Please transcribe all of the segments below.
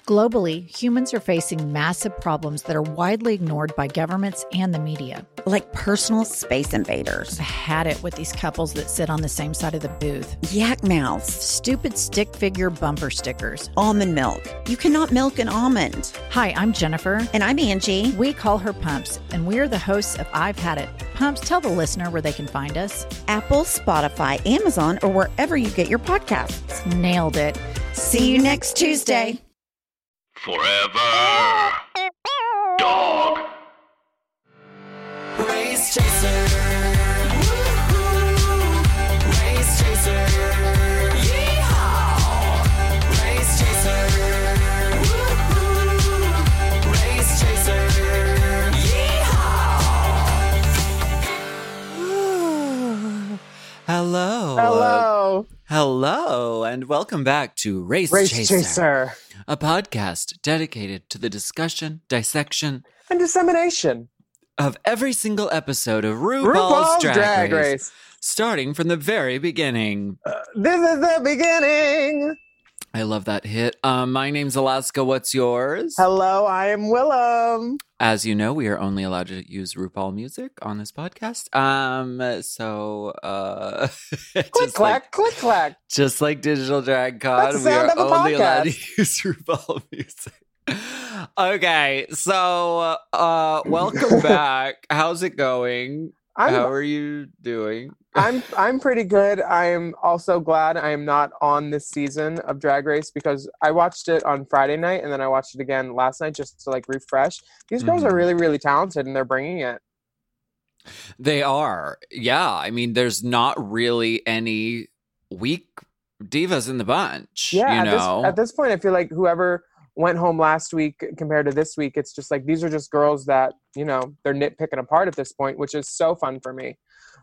Globally, humans are facing massive problems that are widely ignored by governments and the media. Like personal space invaders. I've had it with these couples that sit on the same side of the booth. Yak mouths. Stupid stick figure bumper stickers. Almond milk. You cannot milk an almond. Hi, I'm Jennifer. And I'm Angie. We call her Pumps, and we're the hosts of I've Had It. Pumps, tell the listener where they can find us. Apple, Spotify, Amazon, or wherever you get your podcasts. Nailed it. See you next Tuesday. Forever. Dog. Race Chaser. Woo-hoo. Race Chaser. Yeehaw. Race Chaser. Woo-hoo. Race Chaser. Yeehaw. Hello, and welcome back to Race Chaser, a podcast dedicated to the discussion, dissection, and dissemination of every single episode of RuPaul's Drag Race, starting from the very beginning. This is the beginning. I love that hit. My name's Alaska. What's yours? Hello, I am Willem. As you know, we are only allowed to use RuPaul music on this podcast. Click, clack. Just like Digital Drag Con, That's the we are sound of a only allowed to podcast. use RuPaul music. Okay, so welcome back. How's it going? How are you doing? I'm pretty good. I am also glad I am not on this season of Drag Race because I watched it on Friday night and then I watched it again last night just to like refresh. These girls are really, really talented and they're bringing it. They are. Yeah. I mean, there's not really any weak divas in the bunch. Yeah, you know? At this point, I feel like whoever went home last week compared to this week, it's just like these are just girls that, you know, they're nitpicking apart at this point, which is so fun for me.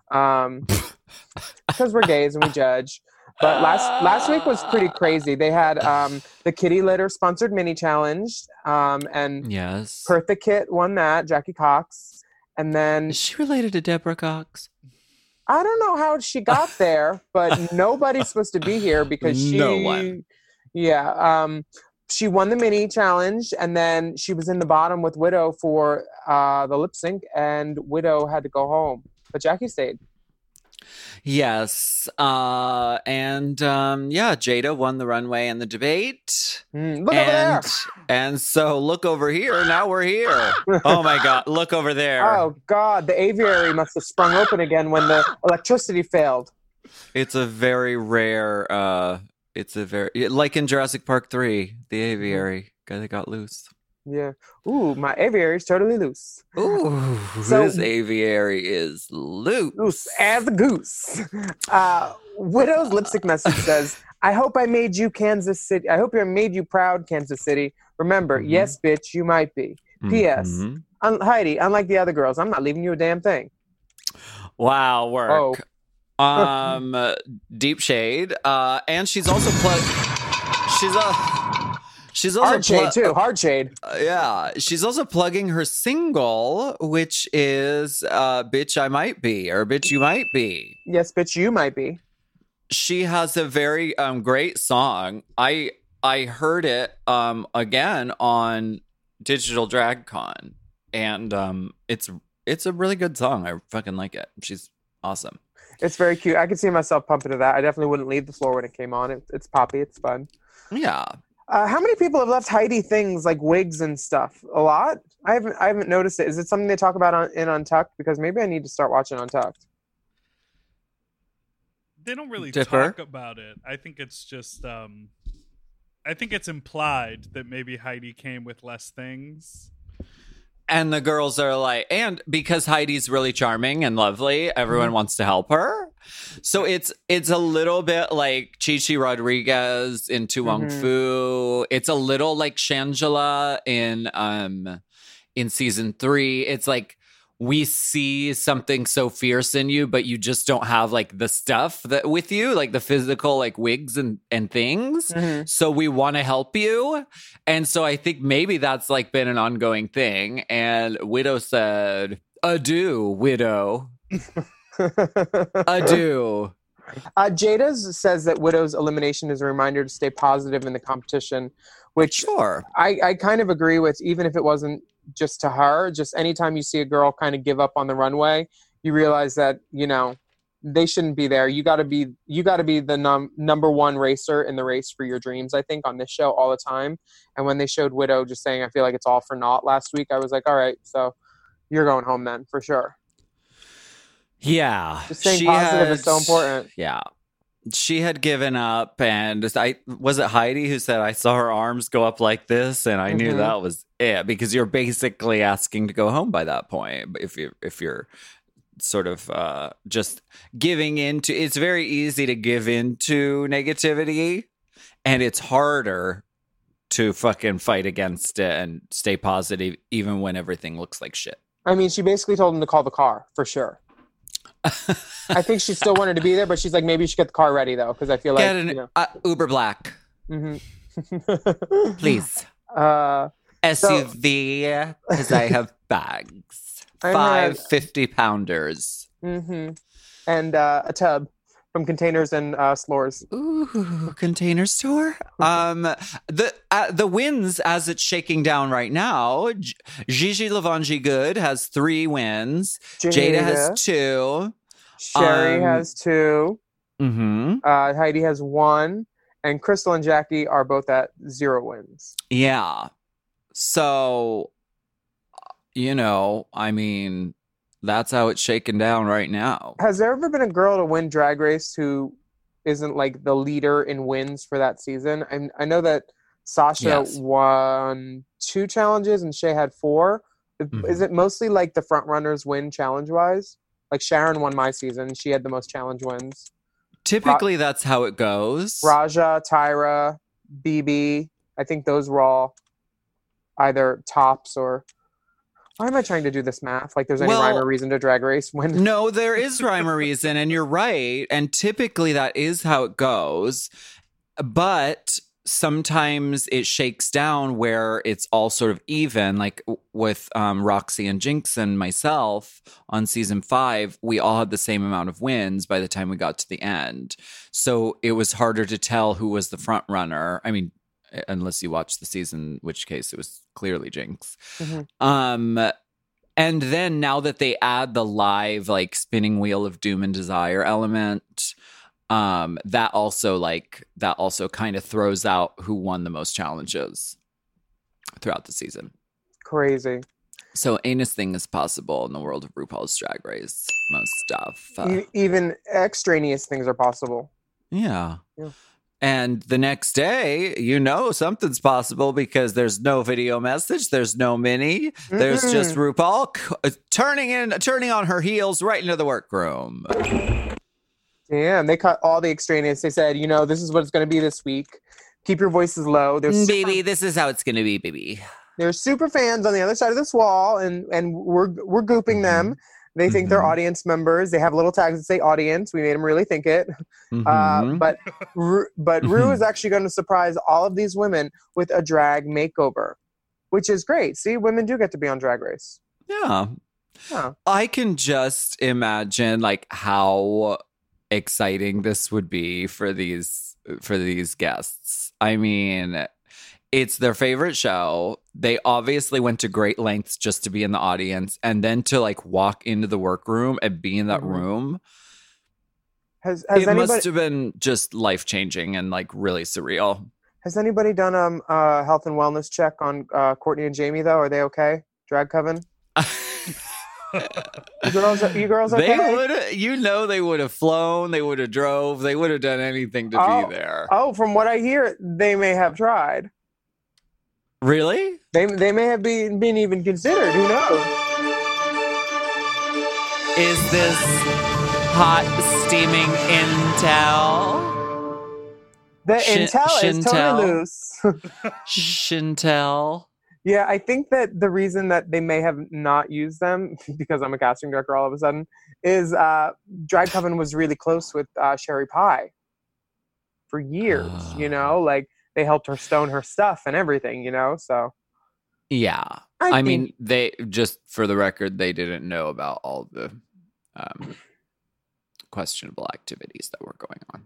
Because we're gays and we judge. But last week was pretty crazy. They had the Kitty Litter sponsored mini challenge, and yes, Pertha Kit won that. Jackie Cox, and then is she related to Deborah Cox? I don't know how she got there, but nobody's supposed to be here because No one. Yeah, she won the mini challenge, and then she was in the bottom with Widow for the lip sync, and Widow had to go home, but Jackie stayed. Yes. Jada won the runway and the debate. Look over there. And so look over here. Now we're here. Oh my God. Look over there. Oh God. The aviary must have sprung open again when the electricity failed. It's a very rare, like in Jurassic Park 3, the aviary they got loose. Yeah. Ooh, my aviary's totally loose. Ooh, So- this aviary is loose. Loose as a goose. Widow's lipstick message says, I hope I made you Kansas City. I hope I made you proud, Kansas City. Remember, yes, bitch, you might be. P.S. Heidi, unlike the other girls, I'm not leaving you a damn thing. Wow, work. Oh. Deep shade. And she's also She's also Hard shade, too. Hard shade. Yeah. She's also plugging her single, which is Bitch I Might Be, or Bitch You Might Be. Yes, bitch, you might be. She has a very great song. I heard it again on Digital Drag Con, and it's a really good song. I fucking like it. She's awesome. It's very cute. I could see myself pumping to that. I definitely wouldn't leave the floor when it came on. It's poppy. It's fun. Yeah. How many people have left Heidi things like wigs and stuff? A lot? I haven't noticed it. Is it something they talk about in Untucked? Because maybe I need to start watching Untucked. They don't really Dipper? talk about it. I think it's just I think it's implied that maybe Heidi came with less things. And the girls are like, and because Heidi's really charming and lovely, everyone wants to help her. So it's a little bit like Chi Chi Rodriguez in Tu Wong Fu. It's a little like Shangela in season 3. It's like we see something so fierce in you, but you just don't have like the stuff that with you, like the physical like wigs and things. So we want to help you. And so I think maybe that's like been an ongoing thing. And Widow said, adieu, Widow. Adieu. Jada says that Widow's elimination is a reminder to stay positive in the competition, which Sure. I kind of agree with, even if it wasn't just to her. Just anytime you see a girl kind of give up on the runway, you realize that, you know, they shouldn't be there. You got to be the number one racer in the race for your dreams, I think, on this show all the time. And when they showed Widow just saying, I feel like it's all for naught last week, I was like, all right, so you're going home then, for sure. Yeah. Just staying positive is so important. Yeah. She had given up, and was it Heidi who said, I saw her arms go up like this, and I knew that was it, because you're basically asking to go home by that point. If you're sort of just giving into, it's very easy to give into negativity, and it's harder to fucking fight against it and stay positive even when everything looks like shit. I mean, she basically told him to call the car, for sure. I think she still wanted to be there, but she's like, maybe you should get the car ready, though, because I feel like, Get an Uber Black. Please. SUV, because I have bags. 5 50-pounders. And a tub from Containers and S'lores. Ooh, Container Store. The wins as it's shaking down right now. Gigi Lavangi Good has 3 wins. Jada has 2. Sherry has 2. Mm-hmm. Heidi has 1. And Crystal and Jackie are both at 0 wins. Yeah. So, you know, I mean, that's how it's shaken down right now. Has there ever been a girl to win Drag Race who isn't like the leader in wins for that season? I know that Sasha won 2 challenges and Shea had 4. Is it mostly like the front runners win challenge wise? Like Sharon won my season. She had the most challenge wins. Typically, that's how it goes. Raja, Tyra, BB. I think those were all either tops or... Why am I trying to do this math? Like there's any rhyme or reason to Drag Race when... No, there is rhyme or reason, and you're right. And typically that is how it goes. But sometimes it shakes down where it's all sort of even. Like with Roxy and Jinx and myself on season 5, we all had the same amount of wins by the time we got to the end. So it was harder to tell who was the front runner. I mean, unless you watched the season, in which case it was clearly Jinx. And then now that they add the live like spinning wheel of doom and desire element, that also kind of throws out who won the most challenges throughout the season. Crazy. So anything is possible in the world of RuPaul's Drag Race. Most stuff. Even extraneous things are possible. Yeah. And the next day, you know something's possible because there's no video message, there's no mini, there's just RuPaul turning on her heels right into the workroom. Yeah, and they cut all the extraneous. They said, you know, this is what it's going to be this week. Keep your voices low. Baby, this is how it's going to be, baby. There's super fans on the other side of this wall, and we're gooping them. They think they're audience members. They have little tags that say audience. We made them really think it. But Ru is actually going to surprise all of these women with a drag makeover, which is great. See, women do get to be on Drag Race. Yeah. I can just imagine like how exciting this would be for these guests. I mean, it's their favorite show. They obviously went to great lengths just to be in the audience, and then to like walk into the workroom and be in that room. It must have been just life-changing and like really surreal. Has anybody done a health and wellness check on Courtney and Jamie though? Are they okay? Drag Coven? You girls okay? They would, they would have flown, they would have drove, they would have done anything to be there. Oh, from what I hear, they may have tried. Really? They may have been even considered. Who knows? Is this hot, steaming intel? The intel is totally loose. Shintel. Yeah, I think that the reason that they may have not used them, because I'm a casting director all of a sudden, is Drag Coven was really close with Sherry Pie for years, you know? Like, they helped her stone her stuff and everything, you know? So... Yeah. I mean, they, just for the record, they didn't know about all the questionable activities that were going on.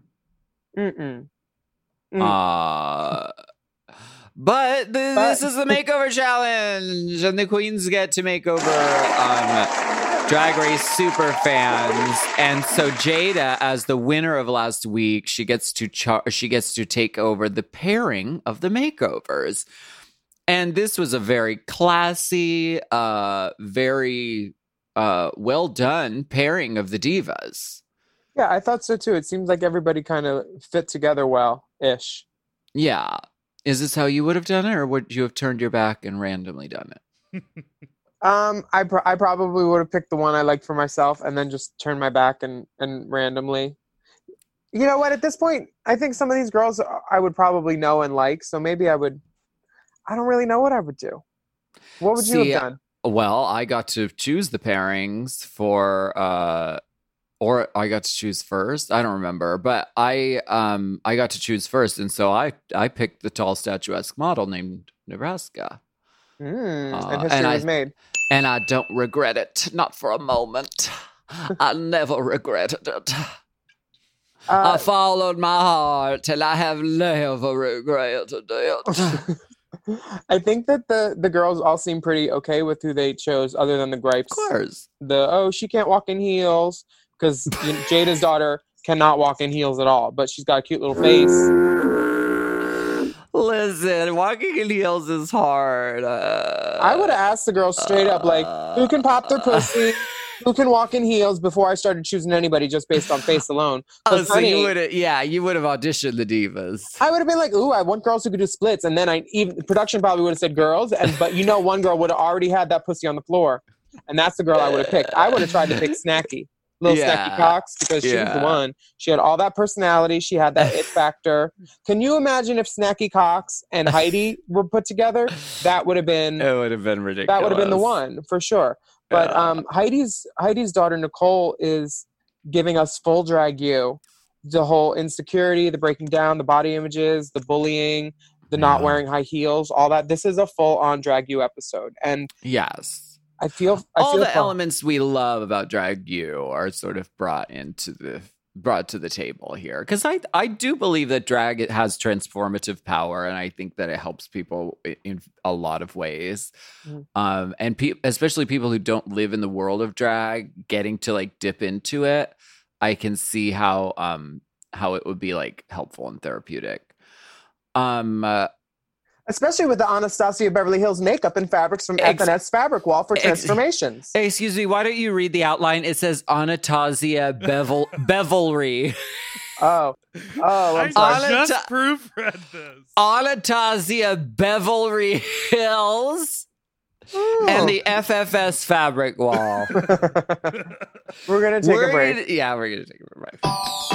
But this is the makeover challenge, and the queens get to make over Drag Race super fans. And so Jada, as the winner of last week, she gets to take over the pairing of the makeovers. And this was a very classy, very well done pairing of the divas. Yeah, I thought so too. It seems like everybody kind of fit together well-ish. Yeah. Is this how you would have done it, or would you have turned your back and randomly done it? I probably would have picked the one I liked for myself and then just turned my back and randomly. You know what? At this point, I think some of these girls I would probably know and like, so maybe I don't really know what I would do. What would you have done? Well, I got to choose the pairings for, or I got to choose first. I don't remember, but I got to choose first, and so I picked the tall statuesque model named Nebraska. And history was made. And I don't regret it, not for a moment. I never regretted it. I followed my heart till I have never regretted it. I think that the girls all seem pretty okay with who they chose, other than the gripes. Of course. She can't walk in heels, because Jada's daughter cannot walk in heels at all, but she's got a cute little face. Listen, walking in heels is hard. I would have asked the girls straight up, like, who can pop their pussy? Who can walk in heels before I started choosing anybody just based on face alone? So you would have auditioned the divas. I would have been like, ooh, I want girls who could do splits. And then production probably would have said girls. But one girl would have already had that pussy on the floor. And that's the girl I would have picked. I would have tried to pick Snacky. Snacky Cox, because she was the one. She had all that personality. She had that it factor. Can you imagine if Snacky Cox and Heidi were put together? That would have been... It would have been ridiculous. That would have been the one, for sure. But Heidi's daughter, Nicole, is giving us full Drag U. The whole insecurity, the breaking down, the body images, the bullying, the not wearing high heels, all that. This is a full-on Drag U episode. And yes. I feel the elements we love about Drag U are sort of brought to the table here, because I do believe that drag has transformative power, and I think that it helps people in a lot of ways. And especially people who don't live in the world of drag, getting to like dip into it, I can see how it would be like helpful and therapeutic. Especially with the Anastasia Beverly Hills makeup and fabrics from FNS Fabric Wall for transformations. Excuse me, why don't you read the outline? It says Anastasia Bevelry. I'm sorry. I just proofread this. Anastasia Beverly Hills and the FFS Fabric Wall. We're going to take a break. We're going to take a break.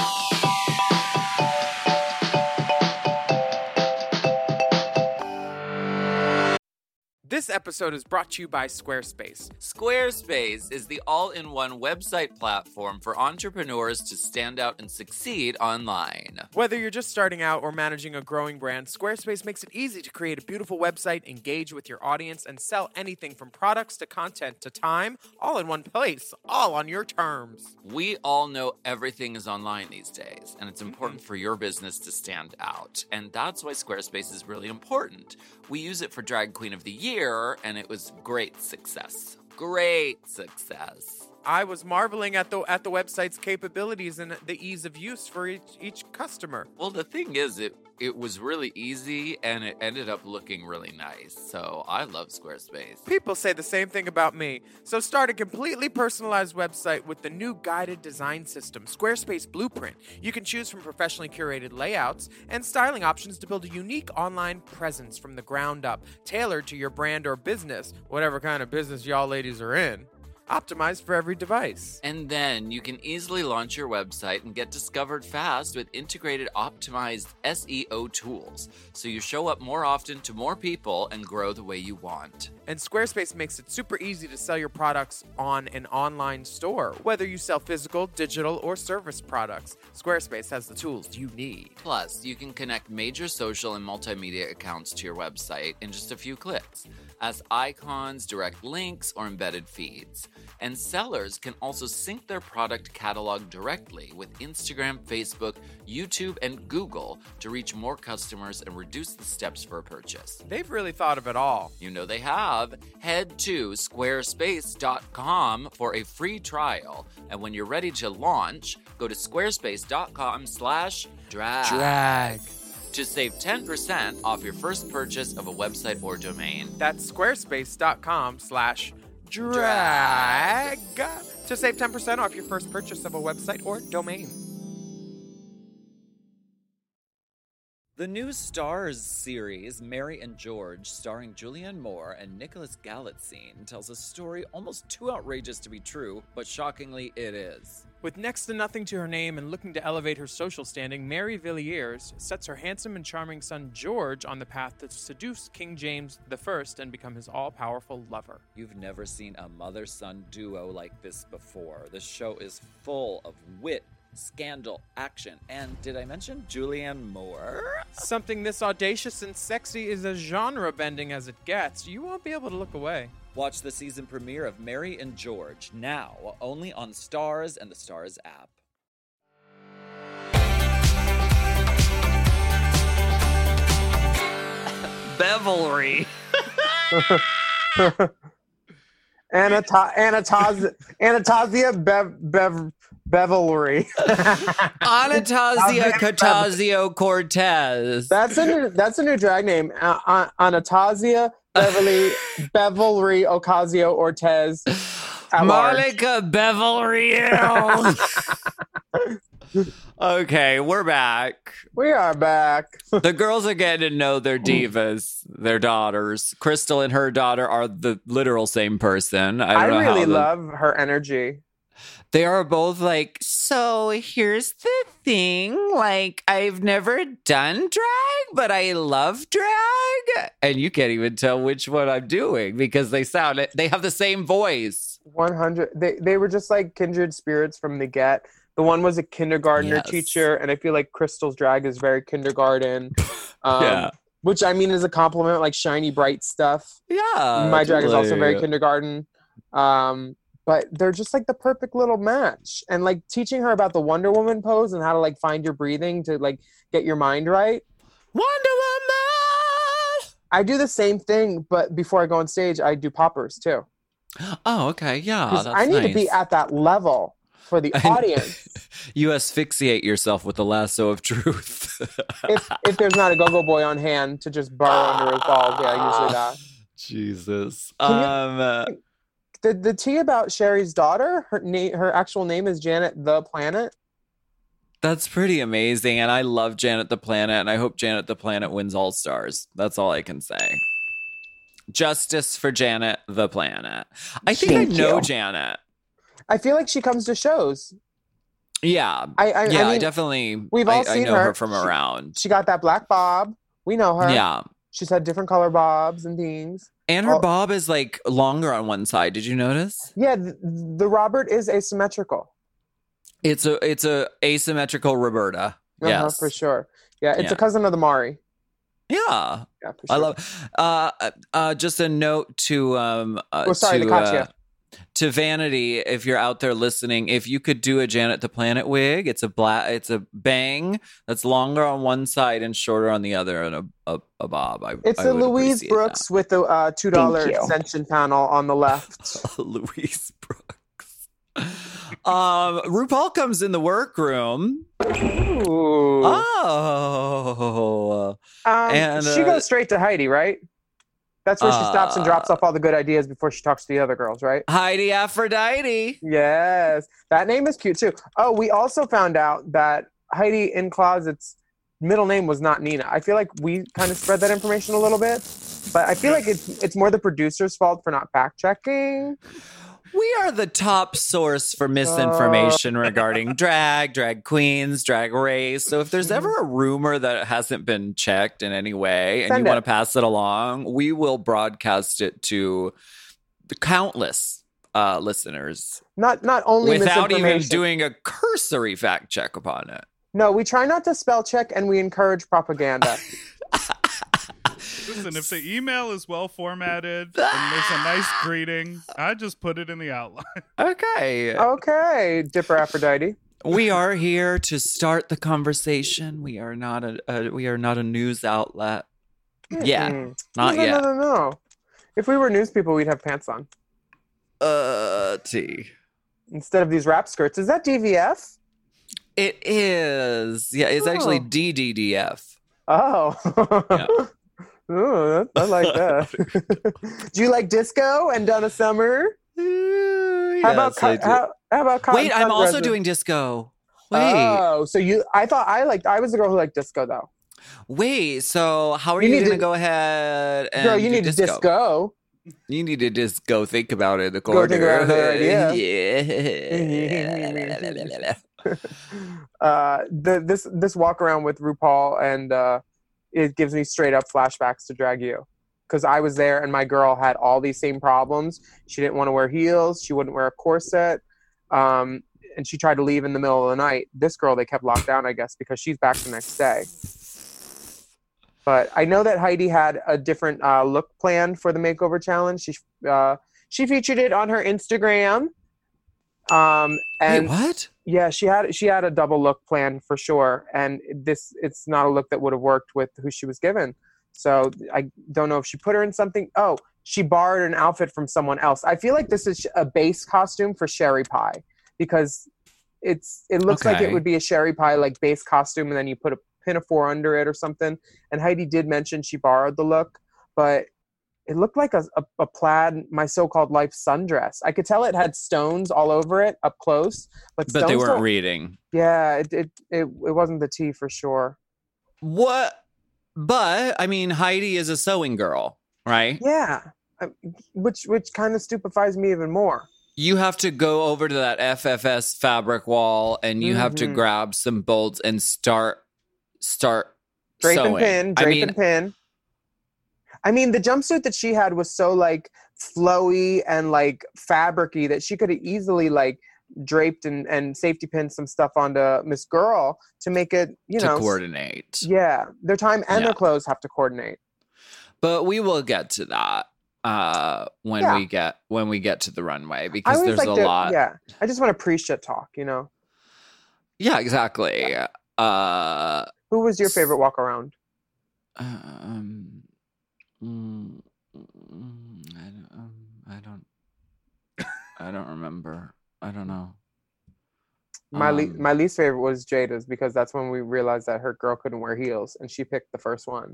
This episode is brought to you by Squarespace. Squarespace is the all-in-one website platform for entrepreneurs to stand out and succeed online. Whether you're just starting out or managing a growing brand, Squarespace makes it easy to create a beautiful website, engage with your audience, and sell anything from products to content to time, all in one place, all on your terms. We all know everything is online these days, and it's important for your business to stand out. And that's why Squarespace is really important. We use it for Drag Queen of the Year, and it was great success. Great success. I was marveling at the website's capabilities and the ease of use for each customer. Well, the thing is, it was really easy, and it ended up looking really nice. So I love Squarespace. People say the same thing about me. So start a completely personalized website with the new guided design system, Squarespace Blueprint. You can choose from professionally curated layouts and styling options to build a unique online presence from the ground up, tailored to your brand or business, whatever kind of business y'all ladies are in. Optimized for every device. And then you can easily launch your website and get discovered fast with integrated optimized SEO tools, so you show up more often to more people and grow the way you want. And Squarespace makes it super easy to sell your products on an online store, whether you sell physical, digital, or service products. Squarespace has the tools you need. Plus, you can connect major social and multimedia accounts to your website in just a few clicks, as icons, direct links, or embedded feeds. And sellers can also sync their product catalog directly with Instagram, Facebook, YouTube, and Google to reach more customers and reduce the steps for a purchase. They've really thought of it all. You know they have. Head to squarespace.com for a free trial. And when you're ready to launch, go to squarespace.com/drag to save 10% off your first purchase of a website or domain. That's squarespace.com/drag to save 10% off your first purchase of a website or domain. The new Starz series, Mary and George, starring Julianne Moore and Nicholas Galitzine, tells a story almost too outrageous to be true, but shockingly it is. With next to nothing to her name and looking to elevate her social standing, Mary Villiers sets her handsome and charming son George on the path to seduce King James I and become his all-powerful lover. You've never seen a mother-son duo like this before. The show is full of wit, scandal, action, and did I mention Julianne Moore? Something this audacious and sexy is as genre-bending as it gets. You won't be able to look away. Watch the season premiere of Mary and George now, only on Starz and the Starz app. Bevelry. Anastasia Bevelry. Anastasia Ocasio-Cortez. That's a new drag name. Anastasia Bevelry Ocasio-Cortez. Monica Bevelry. Okay, we're back. We are back. The girls are getting to know their divas, their daughters. Crystal and her daughter are the literal same person. I really love her energy. They are both like, so here's the thing. Like, I've never done drag, but I love drag. And you can't even tell which one I'm doing because they have the same voice. 100. They were just like kindred spirits from the get. The one was a kindergartner teacher, and I feel like Crystal's drag is very kindergarten. Which I mean is a compliment, like shiny, bright stuff. Yeah. My drag is also very kindergarten. But they're just like the perfect little match. And like teaching her about the Wonder Woman pose and how to like find your breathing to like get your mind right. Wonder Woman! I do the same thing, but before I go on stage, I do poppers too. Oh, okay. Yeah. That's I need to be at that level for the audience. You asphyxiate yourself with the lasso of truth. if there's not a go-go boy on hand to just burrow under his balls, yeah, usually that. Jesus. The tea about Sherry's daughter, her actual name is Janet the Planet. That's pretty amazing, and I love Janet the Planet, and I hope Janet the Planet wins All Stars. That's all I can say. Justice for Janet the Planet. I think I know Janet. I feel like she comes to shows. Yeah. I mean, I definitely. We've all seen her from around. She got that black bob. We know her. Yeah. She's had different color bobs and things. And her bob is like longer on one side. Did you notice? Yeah, the Robert is asymmetrical. It's a asymmetrical Roberta. Yes, for sure. Yeah, it's a cousin of the Mari. Yeah, for sure. I love. Just a note to to Vanity, if you're out there listening, if you could do a Janet the Planet wig, it's a bang that's longer on one side and shorter on the other, and a bob. It's a Louise Brooks with the $2 extension panel on the left. Louise Brooks. RuPaul comes in the workroom. Ooh. Oh. And she goes straight to Heidi, right? That's where she stops and drops off all the good ideas before she talks to the other girls, right? Heidi Aphrodite. Yes. That name is cute, too. Oh, we also found out that Heidi in Closet's middle name was not Nina. I feel like we kind of spread that information a little bit, but I feel like it's more the producer's fault for not fact-checking. We are the top source for misinformation regarding drag queens, drag race. So if there's ever a rumor that hasn't been checked in any way and you want to pass it along, we will broadcast it to the countless listeners. Not only without even doing a cursory fact check upon it. No, we try not to spell check and we encourage propaganda. Listen, if the email is well formatted and there's a nice greeting, I just put it in the outline. Okay. Okay, Dipper Aphrodite. We are here to start the conversation. We are not a news outlet. Yeah, not no, yet. No. If we were news people, we'd have pants on T. instead of these wrap skirts. Is that DVF? It is. Yeah, it's actually DDDF. Oh. Yeah. Ooh, I like that. Do you like disco and Donna Summer? How about Cotton Wait, I'm Club also Resident? doing disco. Wait. Oh, so I was the girl who liked disco though. Wait, so how are You you, need going to to- go ahead and Girl, you do need to disco. You need to just go think about it. The Go corner. think about another idea. Yeah. This walk around with RuPaul and it gives me straight up flashbacks to Drag U, because I was there and my girl had all these same problems. She didn't want to wear heels. She wouldn't wear a corset. And she tried to leave in the middle of the night. This girl, they kept locked down, I guess, because she's back the next day. But I know that Heidi had a different look plan for the makeover challenge. She featured it on her Instagram. And Wait, what? yeah, she had a double look plan for sure, and it's not a look that would have worked with who she was given. So I don't know if she put her in something. Oh, she borrowed an outfit from someone else. I feel like this is a base costume for Sherry Pie, because it looks like it Okay. would be a Sherry Pie like base costume, and then you put a pinafore under it or something. And Heidi did mention she borrowed the look, but it looked like a plaid My So-Called Life sundress. I could tell it had stones all over it up close, but But they stones weren't don't- reading. Yeah, it wasn't the tea for sure. What? But, I mean, Heidi is a sewing girl, right? Yeah, which kind of stupefies me even more. You have to go over to that FFS fabric wall and you have to Mhm. grab some bolts and start Drape sewing. and pin. I mean, the jumpsuit that she had was so like flowy and like fabricy that she could have easily like draped and safety pinned some stuff onto Miss Girl to make it, to coordinate. Yeah, their time and Yeah. their clothes have to coordinate. But we will get to that when Yeah. we get to the runway, I because always there's like a lot. Yeah, I just want to pre-shit talk, you know. Yeah, exactly. Who was your favorite walk around? I don't remember. I don't know. My least favorite was Jada's, because that's when we realized that her girl couldn't wear heels, and she picked the first one.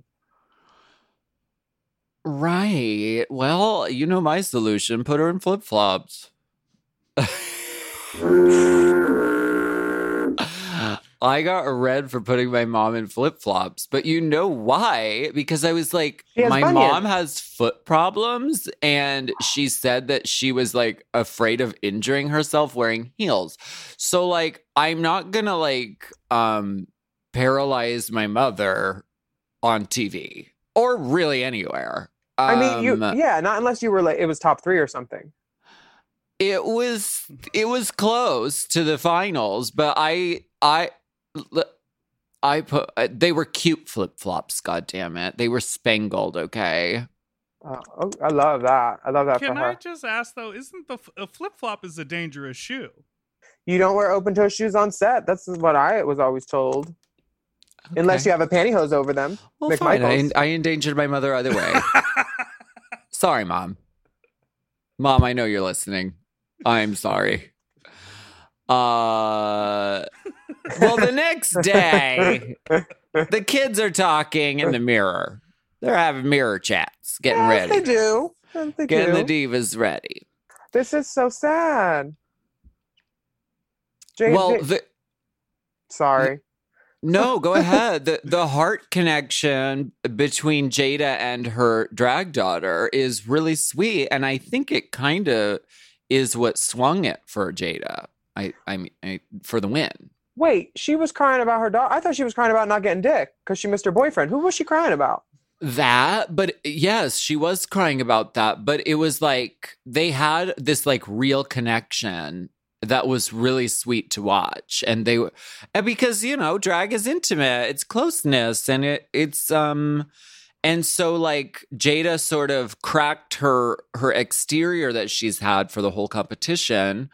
Right. Well, you know my solution. Put her in flip-flops. I got red for putting my mom in flip-flops, but you know why? Because I was like, She has my bunions. mom has foot problems, and she said that she was like afraid of injuring herself wearing heels. So like, I'm not gonna like paralyze my mother on TV or really anywhere. I mean, not unless you were like, it was top 3 or something. It was close to the finals, but I put they were cute flip-flops, god damn it. They were spangled, okay? Oh, I love that. I love that Can for her. I just ask though? Isn't a flip flop is a dangerous shoe? You don't wear open toe shoes on set. That's what I was always told. Unless Okay. you have a pantyhose over them. Well, fine. McMichaels. I endangered my mother either way. Sorry, Mom. Mom, I know you're listening. I'm sorry. Well, the next day, the kids are talking in the mirror. They're having mirror chats, getting Yes, ready. they do. Yes, they Getting do. the divas ready. This is so sad. Well, Sorry. no, go ahead. The heart connection between Jada and her drag daughter is really sweet, and I think it kind of is what swung it for Jada. I mean, for the win. Wait, she was crying about her dog. I thought she was crying about not getting dick because she missed her boyfriend. Who was she crying about? That, but yes, she was crying about that. But it was like they had this like real connection that was really sweet to watch, and because drag is intimate, it's closeness, and it's And so like Jada sort of cracked her exterior that she's had for the whole competition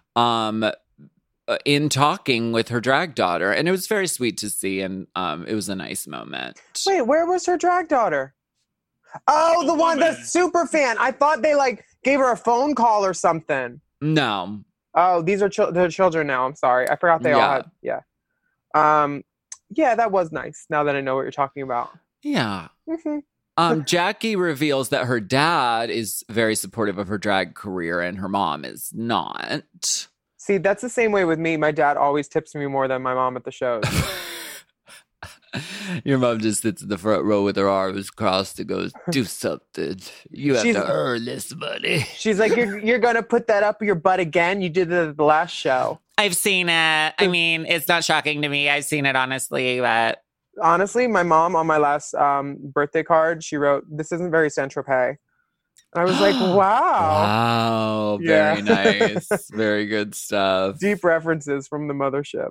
in talking with her drag daughter. And it was very sweet to see, and it was a nice moment. Wait, where was her drag daughter? Oh, the one, the super fan. I thought they like gave her a phone call or something. No. Oh, these are the children now. I'm sorry. I forgot they all had. Yeah. Yeah, that was nice. Now that I know what you're talking about. Yeah. Mm-hmm. Jackie reveals that her dad is very supportive of her drag career and her mom is not. See, that's the same way with me. My dad always tips me more than my mom at the shows. Your mom just sits in the front row with her arms crossed and goes, do something. You have to earn this money. She's like, you're going to put that up your butt again? You did it at the last show. I've seen it. I mean, it's not shocking to me. I've seen it, honestly, but... Honestly, my mom on my last birthday card, she wrote, "This isn't very Saint-Tropez." And I was like, wow. Wow. Very nice. Very good stuff. Deep references from the mothership.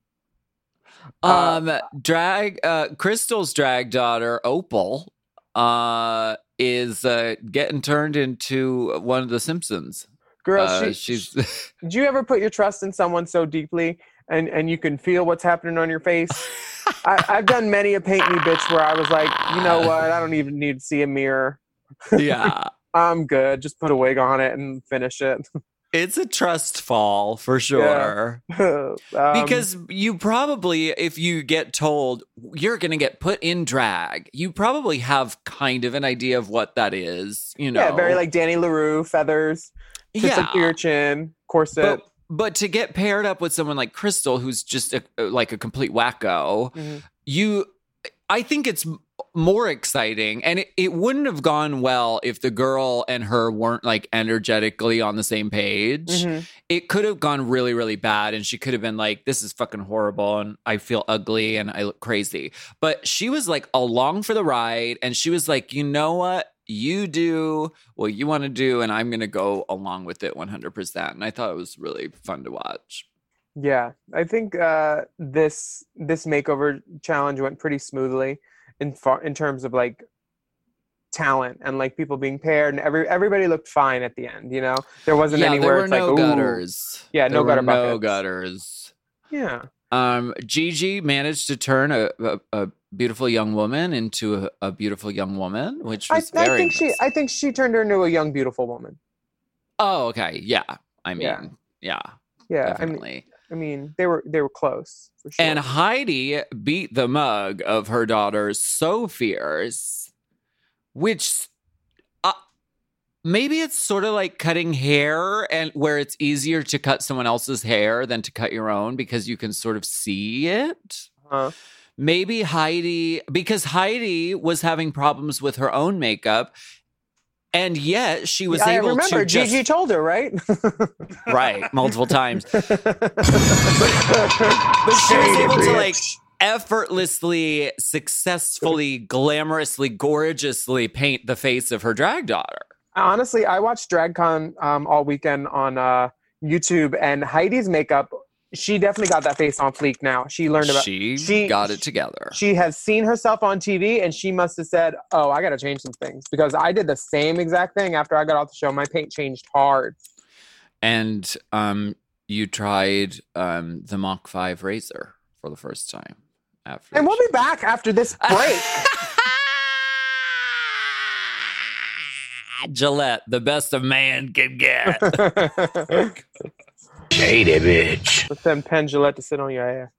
Crystal's drag daughter, Opal, is getting turned into one of the Simpsons. Girl, she's. Did you ever put your trust in someone so deeply and you can feel what's happening on your face? I've done many a paint me bitch where I was like, you know what? I don't even need to see a mirror. Yeah. I'm good. Just put a wig on it and finish it. It's a trust fall for sure. Yeah. Because you probably, if you get told you're going to get put in drag, you probably have kind of an idea of what that is, you know? Yeah, very like Danny LaRue, feathers, just up to your chin, corset. But to get paired up with someone like Crystal, who's just like a complete wacko, I think it's more exciting. And it wouldn't have gone well if the girl and her weren't like energetically on the same page. It could have gone really, really bad. And she could have been like, this is fucking horrible. And I feel ugly and I look crazy. But she was like along for the ride. And she was like, you know what? You do what you want to do, and I'm going to go along with it 100%. And I thought it was really fun to watch. Yeah, I think this makeover challenge went pretty smoothly in terms of like talent and like people being paired, and everybody looked fine at the end. You know, there wasn't anywhere it's no like gutters. Yeah, no gutter buckets. No gutters. Yeah. Gigi managed to turn a beautiful young woman into a beautiful young woman, which was very nice. I think she turned her into a young, beautiful woman. Oh, okay. Yeah. I mean, yeah. Definitely. I mean, they were close for sure. And Heidi beat the mug of her daughter So Fierce, which maybe it's sort of like cutting hair, and where it's easier to cut someone else's hair than to cut your own because you can sort of see it. Maybe because Heidi was having problems with her own makeup, and yet she was able to. I remember Gigi told her, right? Right, multiple times. But she was able to like effortlessly, successfully, glamorously, gorgeously paint the face of her drag daughter. Honestly, I watched DragCon all weekend on YouTube, and Heidi's makeup, she definitely got that face on fleek now. She learned about She got it together. She has seen herself on TV, and she must have said, oh, I got to change some things. Because I did the same exact thing after I got off the show. My paint changed hard. And you tried the Mach 5 razor for the first time. And we'll be back after this break. Gillette, the best a man can get. Shady bitch. Let's send Penn Gillette to sit on your ass.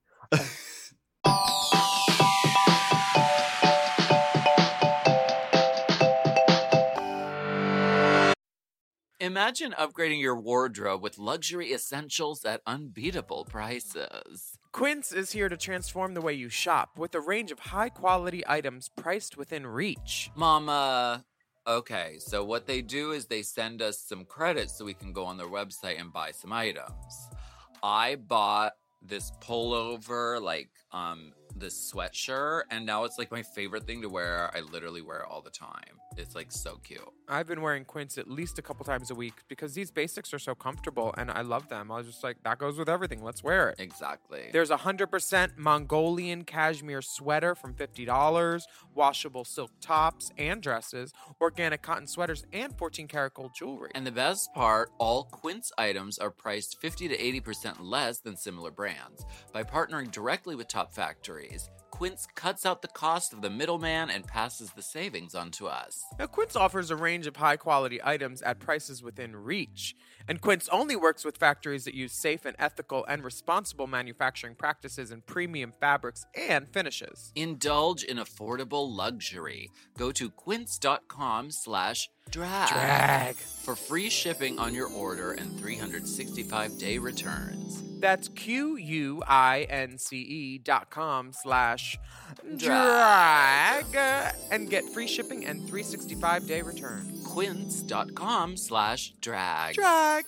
Imagine upgrading your wardrobe with luxury essentials at unbeatable prices. Quince is here to transform the way you shop with a range of high-quality items priced within reach. Mama... Okay, so what they do is they send us some credits so we can go on their website and buy some items. I bought this pullover, like, this sweatshirt, and now it's like my favorite thing to wear. I literally wear it all the time. It's like so cute. I've been wearing Quince at least a couple times a week because these basics are so comfortable and I love them. I was just like, that goes with everything. Let's wear it. Exactly. There's a 100% Mongolian cashmere sweater from $50, washable silk tops and dresses, organic cotton sweaters, and 14-karat gold jewelry. And the best part, all Quince items are priced 50 to 80% less than similar brands. By partnering directly with top factories, Quince cuts out the cost of the middleman and passes the savings on to us. Now, Quince offers a range of high-quality items at prices within reach. And Quince only works with factories that use safe and ethical and responsible manufacturing practices in premium fabrics and finishes. Indulge in affordable luxury. Go to quince.com/drag for free shipping on your order and 365-day returns. That's QUINCE.com/drag and get free shipping and 365-day return. Quince.com/drag. Drag.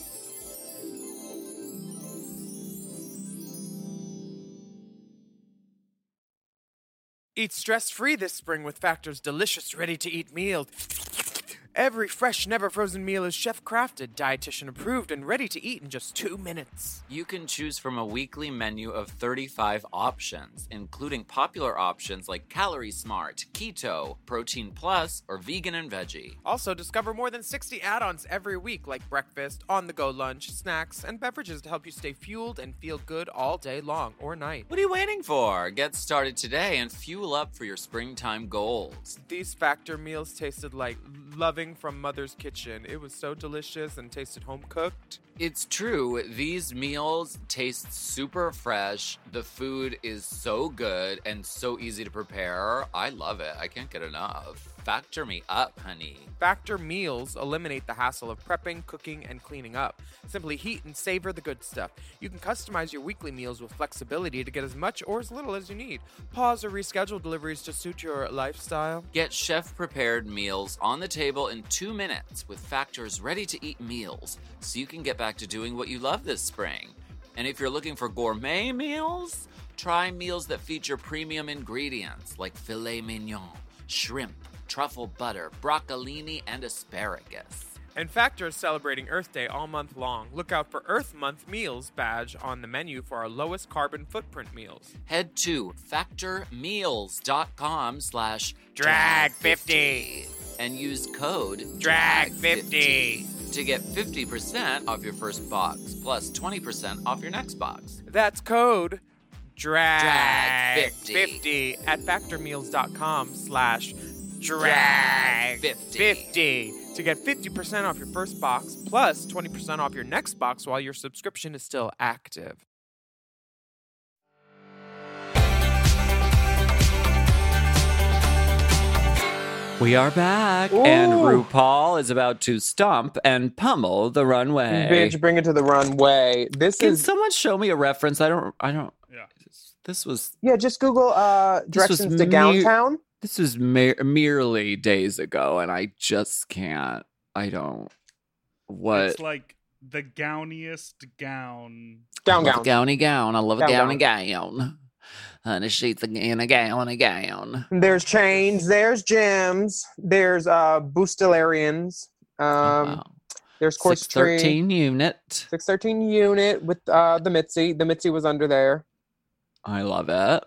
Eat stress-free this spring with Factor's delicious ready-to-eat meals. Every fresh, never-frozen meal is chef-crafted, dietitian-approved, and ready to eat in just 2 minutes. You can choose from a weekly menu of 35 options, including popular options like Calorie Smart, Keto, Protein Plus, or Vegan and Veggie. Also, discover more than 60 add-ons every week, like breakfast, on-the-go lunch, snacks, and beverages to help you stay fueled and feel good all day long or night. What are you waiting for? Get started today and fuel up for your springtime goals. These Factor meals tasted like loving from Mother's kitchen. It was so delicious and tasted home-cooked. It's true. These meals taste super fresh. The food is so good and so easy to prepare. I love it. I can't get enough. Factor me up, honey. Factor meals eliminate the hassle of prepping, cooking, and cleaning up. Simply heat and savor the good stuff. You can customize your weekly meals with flexibility to get as much or as little as you need. Pause or reschedule deliveries to suit your lifestyle. Get chef-prepared meals on the table in 2 minutes with Factor's ready-to-eat meals, so you can get back to doing what you love this spring. And if you're looking for gourmet meals, try meals that feature premium ingredients like filet mignon, shrimp, truffle butter, broccolini, and asparagus. And Factor is celebrating Earth Day all month long. Look out for Earth Month Meals badge on the menu for our lowest carbon footprint meals. Head to factormeals.com/drag50 and use code DRAG50 to get 50% off your first box plus 20% off your next box. That's code DRAG50 DRAG50 at factormeals.com/drag50 to get 50% off your first box plus 20% off your next box while your subscription is still active. We are back, Ooh. and RuPaul is about to stomp and pummel the runway. Bitch, bring it to the runway. This Can is someone show me a reference? I don't. Yeah. This was just Google directions to Gowntown. This was merely days ago, and I just can't. I don't. What? It's like the gowniest gown. Gown. Gowny gown. I love a Gown, gowny gown. Honey, she's in a gown. There's chains. There's gems. There's Boostelarians. Wow. There's Course 613 unit. 613 unit with the Mitzi. The Mitzi was under there. I love it.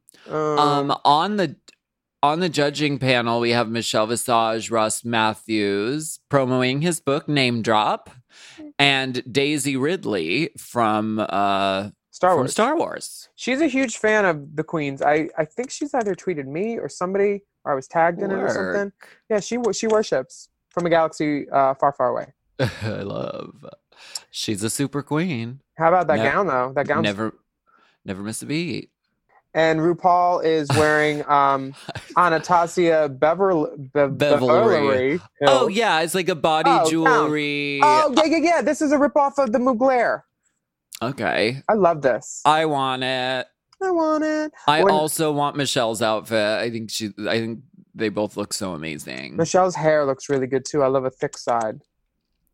On the judging panel, we have Michelle Visage, Ross Matthews promoting his book Name Drop, and Daisy Ridley from Star Wars. She's a huge fan of the queens. I think she's either tweeted me or somebody, or I was tagged in it or something. Yeah, she worships from a galaxy far, far away. I love. She's a super queen. How about that gown though? That gown never miss a beat. And RuPaul is wearing Anastasia Beverly. Oh yeah, it's like a body jewelry. Oh yeah. This is a ripoff of the Mugler. Okay. I love this. I want it. I also want Michelle's outfit. I think they both look so amazing. Michelle's hair looks really good too. I love a thick side.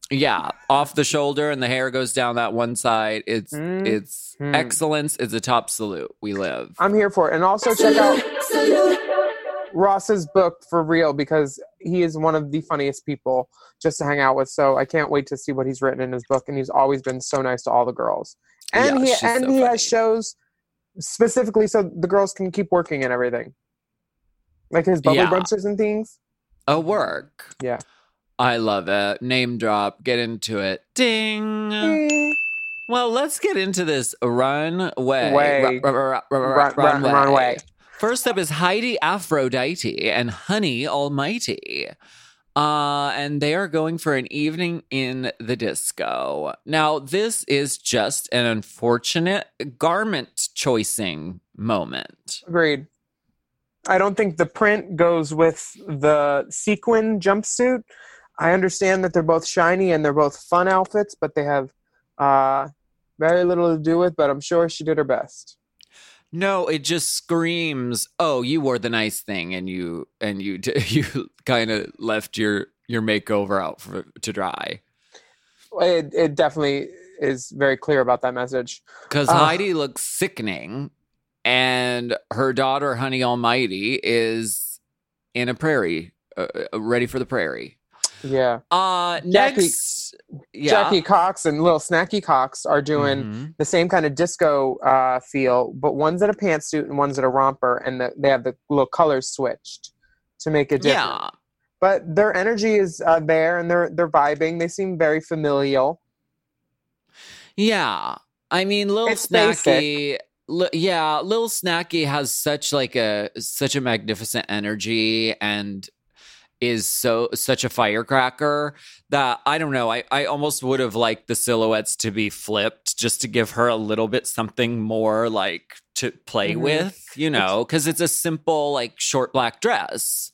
Yeah, off the shoulder and the hair goes down that one side. It's excellence. It's a top salute. We live. I'm here for it. And also check out Ross's book for real, because he is one of the funniest people just to hang out with. So I can't wait to see what he's written in his book. And he's always been so nice to all the girls. And he has shows specifically so the girls can keep working and everything. Like his Bubble Brunches and things. A work. Yeah. I love it. Name drop. Get into it. Ding. Ding. Well, let's get into this Runway. Runway. First up is Heidi Aphrodite and Honey Almighty. And they are going for an evening in the disco. Now, this is just an unfortunate garment choicing moment. Agreed. I don't think the print goes with the sequin jumpsuit. I understand that they're both shiny and they're both fun outfits, but they have very little to do with, but I'm sure she did her best. No, it just screams, oh, you wore the nice thing and you kind of left your makeover out to dry. It definitely is very clear about that message. Because Heidi looks sickening and her daughter, Honey Almighty, is in a prairie, ready for the prairie. Yeah. Next, Jackie Cox and Little Snacky Cox are doing the same kind of disco feel, but one's in a pantsuit and one's in a romper, and they have the little colors switched to make it different. Yeah. But their energy is there, and they're vibing. They seem very familial. Yeah. I mean, Lil Snacky. Lil Snacky has such a magnificent energy and is such a firecracker that I don't know. I almost would have liked the silhouettes to be flipped just to give her a little bit something more like to play with, you know, because it's a simple like short black dress.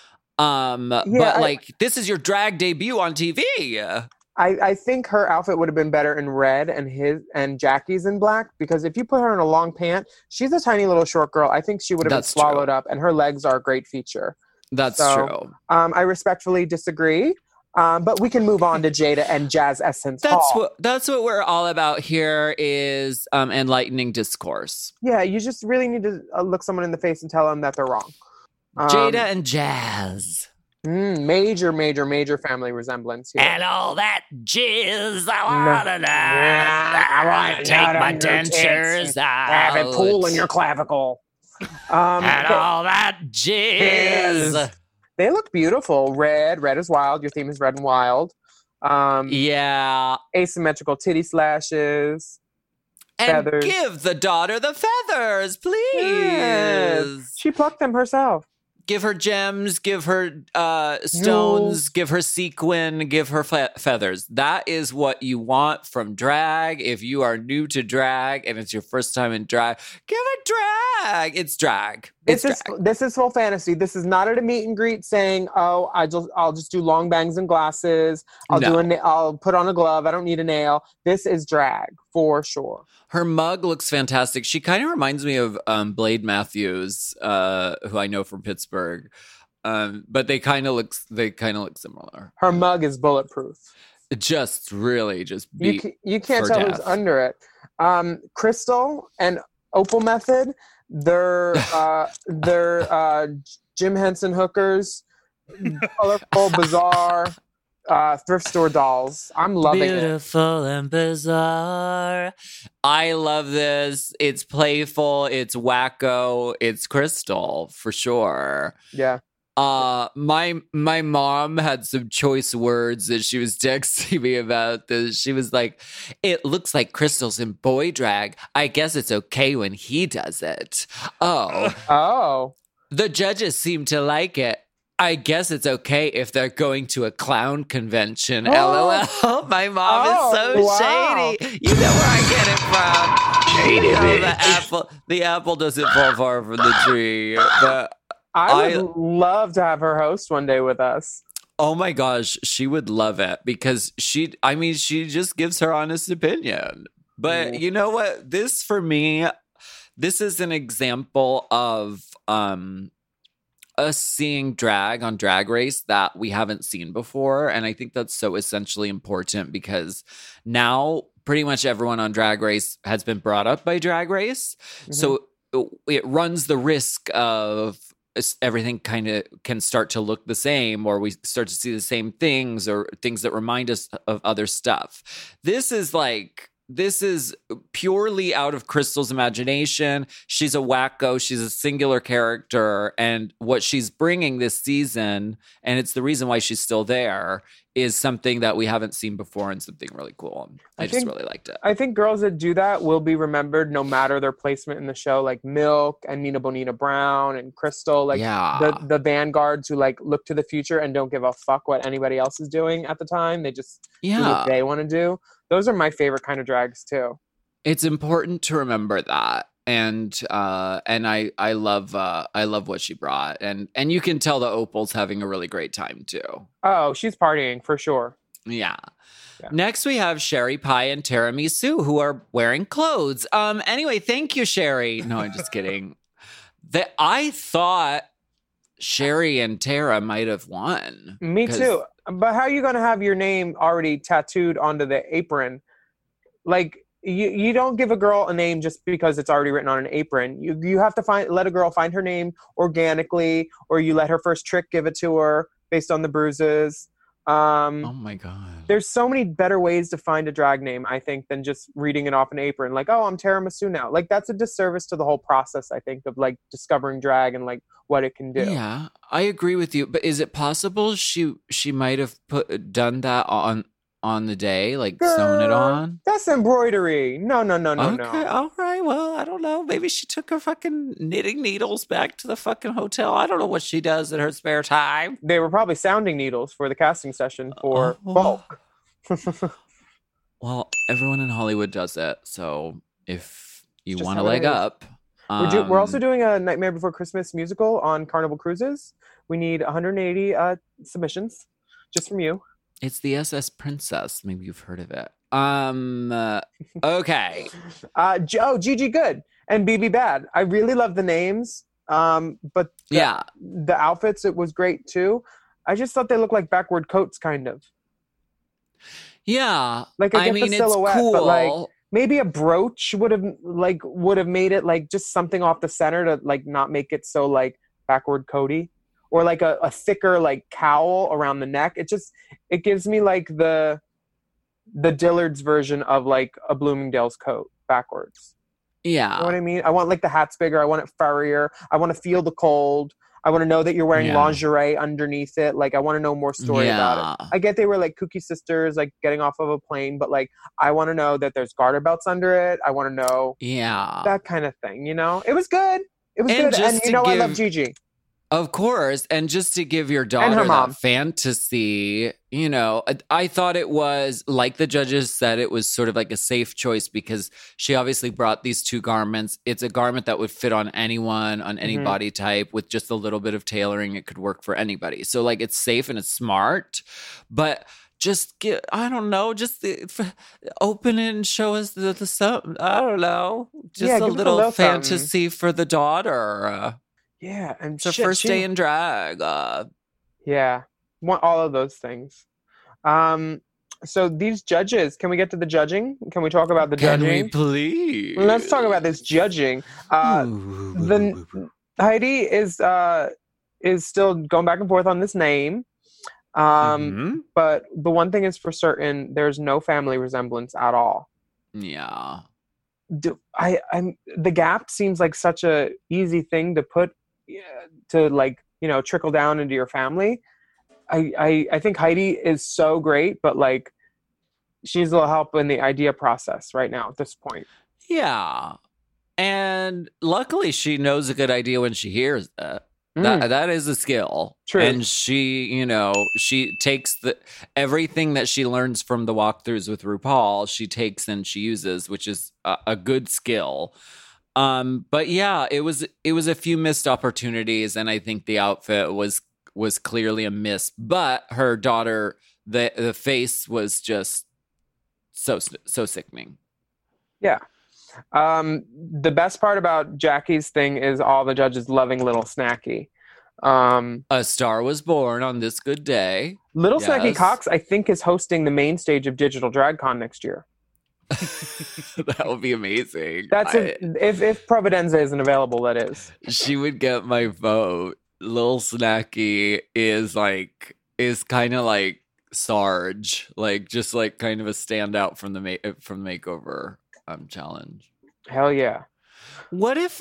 This is your drag debut on TV. I think her outfit would have been better in red and Jackie's in black, because if you put her in a long pant, she's a tiny little short girl. I think she would have been swallowed up, and her legs are a great feature. That's true. I respectfully disagree, but we can move on to Jada and Jazz Essence Hall. That's what we're all about here is enlightening discourse. Yeah, you just really need to look someone in the face and tell them that they're wrong. Jada and Jazz. Major family resemblance here. And all that jizz, I wanna know. I want to take my dentures out. Have it pool in your clavicle. And all that jizz. They look beautiful. Red is wild. Your theme is red and wild. Asymmetrical titty slashes. And feathers. Give the daughter the feathers, please. Yes. She plucked them herself. Give her gems, give her stones, give her sequin, give her feathers. That is what you want from drag. If you are new to drag and it's your first time in drag, give it drag. It's drag. This is full fantasy. This is not at a meet and greet saying, "Oh, I'll just do long bangs and glasses. I'll put on a glove. I don't need a nail." This is drag for sure. Her mug looks fantastic. She kind of reminds me of Blade Matthews, who I know from Pittsburgh, but they kind of look similar. Her mug is bulletproof. You can't tell who's under it. Crystal and Opal Method. They're Jim Henson hookers, colorful, bizarre. Thrift store dolls. I'm loving it. Beautiful and bizarre. I love this. It's playful. It's wacko. It's Crystal for sure. Yeah. My mom had some choice words that she was texting me about this. She was like, "It looks like Crystal's in boy drag. I guess it's okay when he does it." Oh. The judges seem to like it. I guess it's okay if they're going to a clown convention. LOL. My mom is so shady. You know where I get it from. The apple doesn't fall far from the tree. But I would love to have her host one day with us. Oh my gosh, she would love it because she just gives her honest opinion. But you know what? This is an example of us seeing drag on Drag Race that we haven't seen before. And I think that's so essentially important because now pretty much everyone on Drag Race has been brought up by Drag Race. So it runs the risk of everything kind of can start to look the same, or we start to see the same things or things that remind us of other stuff. This is purely out of Crystal's imagination. She's a wacko. She's a singular character. And what she's bringing this season, and it's the reason why she's still there, is something that we haven't seen before and something really cool. I just really liked it. I think girls that do that will be remembered no matter their placement in the show, like Milk and Nina Bonina Brown and Crystal, like the vanguards who like look to the future and don't give a fuck what anybody else is doing at the time. They just do what they want to do. Those are my favorite kind of drags too. It's important to remember that. And I love what she brought. And you can tell the Opal's having a really great time too. Oh, she's partying for sure. Yeah. Next we have Sherry Pie and Tiramisu, who are wearing clothes. Anyway, thank you, Sherry. No, I'm just kidding. I thought Sherry and Tara might have won. Me too. But how are you going to have your name already tattooed onto the apron? Like, you don't give a girl a name just because it's already written on an apron. You have to let a girl find her name organically, or you let her first trick give it to her based on the bruises. Oh my God. There's so many better ways to find a drag name, I think, than just reading it off an apron. Like, oh, I'm Tiramisu now. Like, that's a disservice to the whole process, I think, of like discovering drag and like what it can do. Yeah, I agree with you. But is it possible she might have done that on the day, like sewn it on? That's embroidery. No. Okay, all right. Well, I don't know. Maybe she took her fucking knitting needles back to the fucking hotel. I don't know what she does in her spare time. They were probably sounding needles for the casting session for bulk. Well, everyone in Hollywood does it. So if you want a leg up. We're also doing a Nightmare Before Christmas musical on Carnival Cruises. We need 180 submissions just from you. It's the SS Princess. Maybe you've heard of it. Okay. Gigi Good and BB Bad. I really love the names. But the outfits, it was great too. I just thought they looked like backward coats, kind of. Yeah. Like I get the silhouette, it's cool. but like maybe a brooch would have made it like just something off the center to like not make it so like backward coaty. Or like a thicker like cowl around the neck. It gives me like the Dillard's version of like a Bloomingdale's coat backwards. Yeah. You know what I mean? I want like the hats bigger. I want it furrier. I want to feel the cold. I want to know that you're wearing lingerie underneath it. Like I want to know more story about it. I get they were like kooky sisters, like getting off of a plane, but like I want to know that there's garter belts under it. I want to know that kind of thing, you know? It was good. It was good. And you know I love Gigi. Of course. And just to give your daughter that fantasy, you know, I thought it was, like the judges said, it was sort of like a safe choice because she obviously brought these two garments. It's a garment that would fit on anyone, on any body type with just a little bit of tailoring. It could work for anybody. So like it's safe and it's smart, but just I don't know, just open it and show us the something. I don't know. Just a little fantasy for the daughter. Yeah, and it's her first day in drag. Yeah, want all of those things. So these judges, can we get to the judging? Can we talk about the judging? Can we please? Let's talk about this judging. Heidi is still going back and forth on this name. But the one thing is for certain, there's no family resemblance at all. Yeah. The gap seems like such a easy thing to put to like, you know, trickle down into your family. I think Heidi is so great, but like she needs a little help in the idea process right now at this point. Yeah. And luckily she knows a good idea when she hears it. That is a skill. True. And she, you know, she takes everything that she learns from the walkthroughs with RuPaul, she takes and she uses, which is a good skill. But yeah, it was a few missed opportunities, and I think the outfit was clearly a miss. But her daughter, the face was just so sickening. Yeah. The best part about Jackie's thing is all the judges loving Little Snacky. A star was born on this good day. Little Snacky Yes. Cox, I think, is hosting the main stage of Digital DragCon next year. That would be amazing. That's if Providenza isn't available, that is. She would get my vote. Lil Snacky is kind of like Sarge, like just like kind of a standout from the makeover challenge. Hell yeah. What if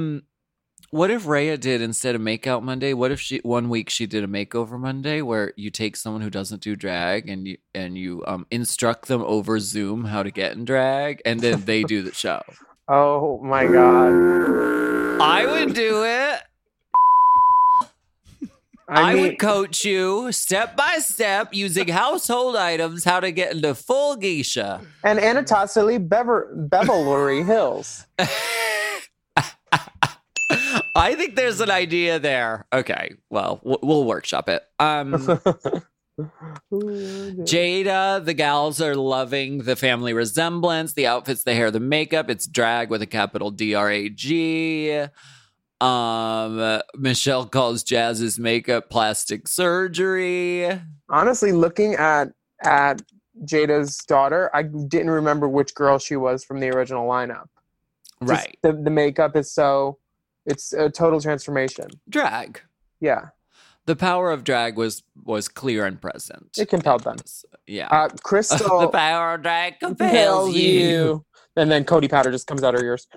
Rhea did instead of Makeout Monday? What if she 1 week she did a Makeover Monday where you take someone who doesn't do drag and you instruct them over Zoom how to get in drag, and then they do the show? Oh my god. I would do it. I would coach you step by step using household items how to get into full geisha. And Anatasili Beverly Hills. I think there's an idea there. Okay, well, we'll workshop it. Jada, the gals are loving the family resemblance, the outfits, the hair, the makeup. It's drag with a capital DRAG. Michelle calls Jazz's makeup plastic surgery. Honestly, looking at Jada's daughter, I didn't remember which girl she was from the original lineup. Right. Just the makeup is it's a total transformation. Drag. Yeah. The power of drag was clear and present. It compelled them. Yeah. Crystal. The power of drag compels you. And then Cody Powder just comes out her ears.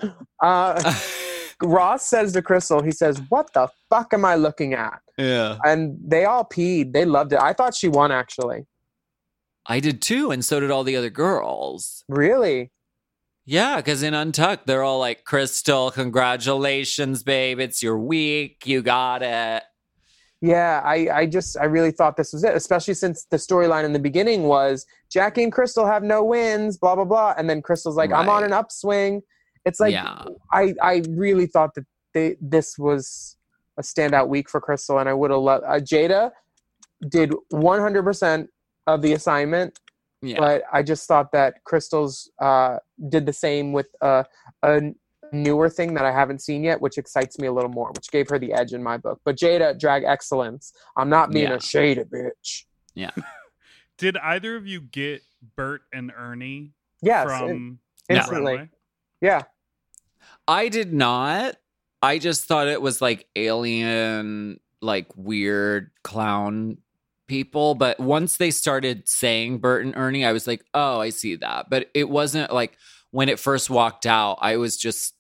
Ross says to Crystal, he says, "What the fuck am I looking at?" Yeah. And they all peed. They loved it. I thought she won, actually. I did too, and so did all the other girls. Really? Yeah, because in Untucked, they're all like, "Crystal, congratulations, babe. It's your week. You got it." Yeah, I really thought this was it, especially since the storyline in the beginning was Jackie and Crystal have no wins, blah, blah, blah. And then Crystal's like, I'm on an upswing. It's like, Yeah. I really thought that this was a standout week for Crystal, and I would have loved Jada did 100% of the assignment, but I just thought that Crystal's did the same with a newer thing that I haven't seen yet, which excites me a little more, which gave her the edge in my book. But Jada, drag excellence. I'm not being a shady bitch. Yeah. Did either of you get Bert and Ernie? Yes, from instantly. Runway? Yeah. I did not. I just thought it was like alien, like weird clown people. But once they started saying Bert and Ernie, I was like, oh, I see that. But it wasn't like when it first walked out, I was just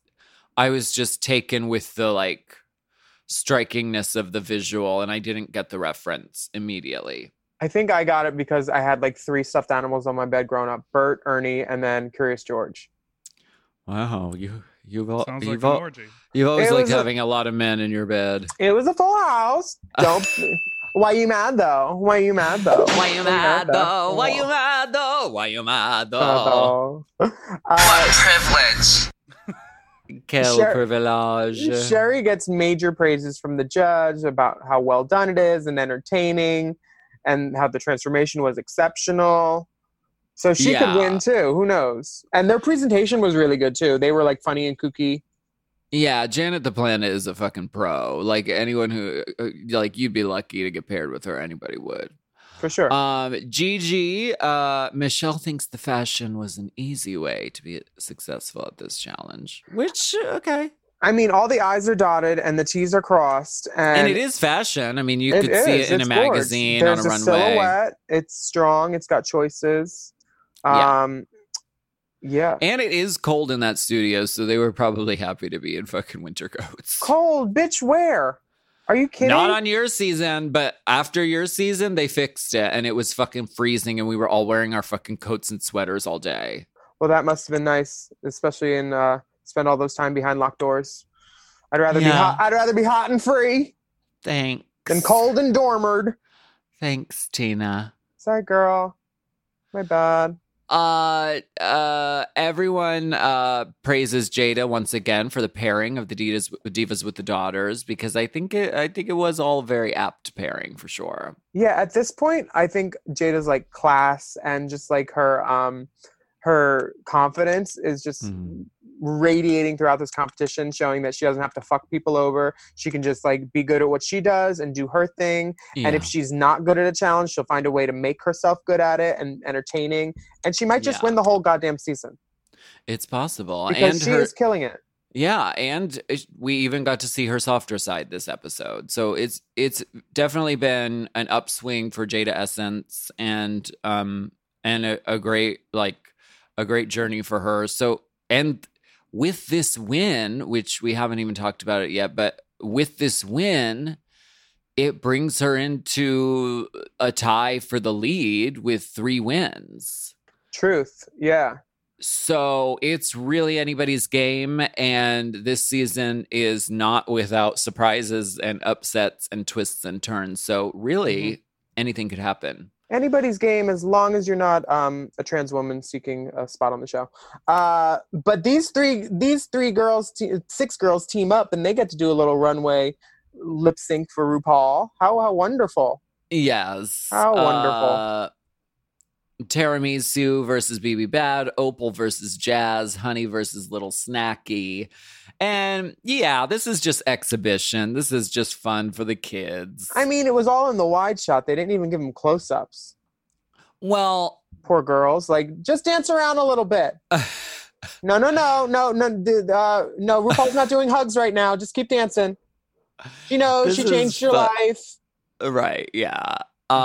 taken with the like strikingness of the visual, and I didn't get the reference immediately. I think I got it because I had like 3 stuffed animals on my bed growing up: Bert, Ernie, and then Curious George. Wow, you've always It liked was having a lot of men in your bed. It was a full house. Don't. Why you mad though? Why you mad though? Why you mad though? Why you mad though? Why you mad though? What privilege. Quel privilege. Sherry gets major praises from the judge about how well done it is and entertaining, and how the transformation was exceptional. So she could win too. Who knows? And their presentation was really good too. They were like funny and kooky. Yeah, Janet the Planet is a fucking pro. Like anyone who, like, you'd be lucky to get paired with her. Anybody would. For sure. Gigi, Michelle thinks the fashion was an easy way to be successful at this challenge. Which, okay. I mean, all the I's are dotted and the T's are crossed. And it is fashion. I mean, you could see it in a magazine, on a runway. Silhouette. It's strong. It's got choices. Yeah. And it is cold in that studio, so they were probably happy to be in fucking winter coats. Cold? Bitch, where? Are you kidding? Not on your season, but after your season, they fixed it, and it was fucking freezing, and we were all wearing our fucking coats and sweaters all day. Well, that must have been nice, especially in spend all those time behind locked doors. I'd rather be hot. I'd rather be hot and free. Thanks. Than cold and dormered. Thanks, Tina. Sorry, girl. My bad. Everyone praises Jada once again for the pairing of the divas with the daughters, because I think it was all very apt pairing for sure. Yeah, at this point, I think Jada's like class and just like her confidence is just radiating throughout this competition, showing that she doesn't have to fuck people over. She can just like be good at what she does and do her thing. Yeah. And if she's not good at a challenge, she'll find a way to make herself good at it and entertaining. And she might just win the whole goddamn season. It's possible. Because and she is killing it. Yeah, and we even got to see her softer side this episode. So it's definitely been an upswing for Jada Essence and a great journey for her. So, and with this win, which we haven't even talked about it yet, but with this win, it brings her into a tie for the lead with 3 wins. Truth. Yeah. So it's really anybody's game, and this season is not without surprises and upsets and twists and turns. So really, anything could happen. Anybody's game, as long as you're not a trans woman seeking a spot on the show. But these three girls, 6 girls team up, and they get to do a little runway lip sync for RuPaul. How wonderful! Yes, how wonderful. Tiramisu versus BB Bad, Opal versus Jazz, Honey versus Little Snacky. And yeah, this is just exhibition. This is just fun for the kids. I mean, it was all in the wide shot. They didn't even give them close-ups. Well, poor girls. Like, just dance around a little bit. No. RuPaul's not doing hugs right now. Just keep dancing. She knows she changed your life. Right, yeah.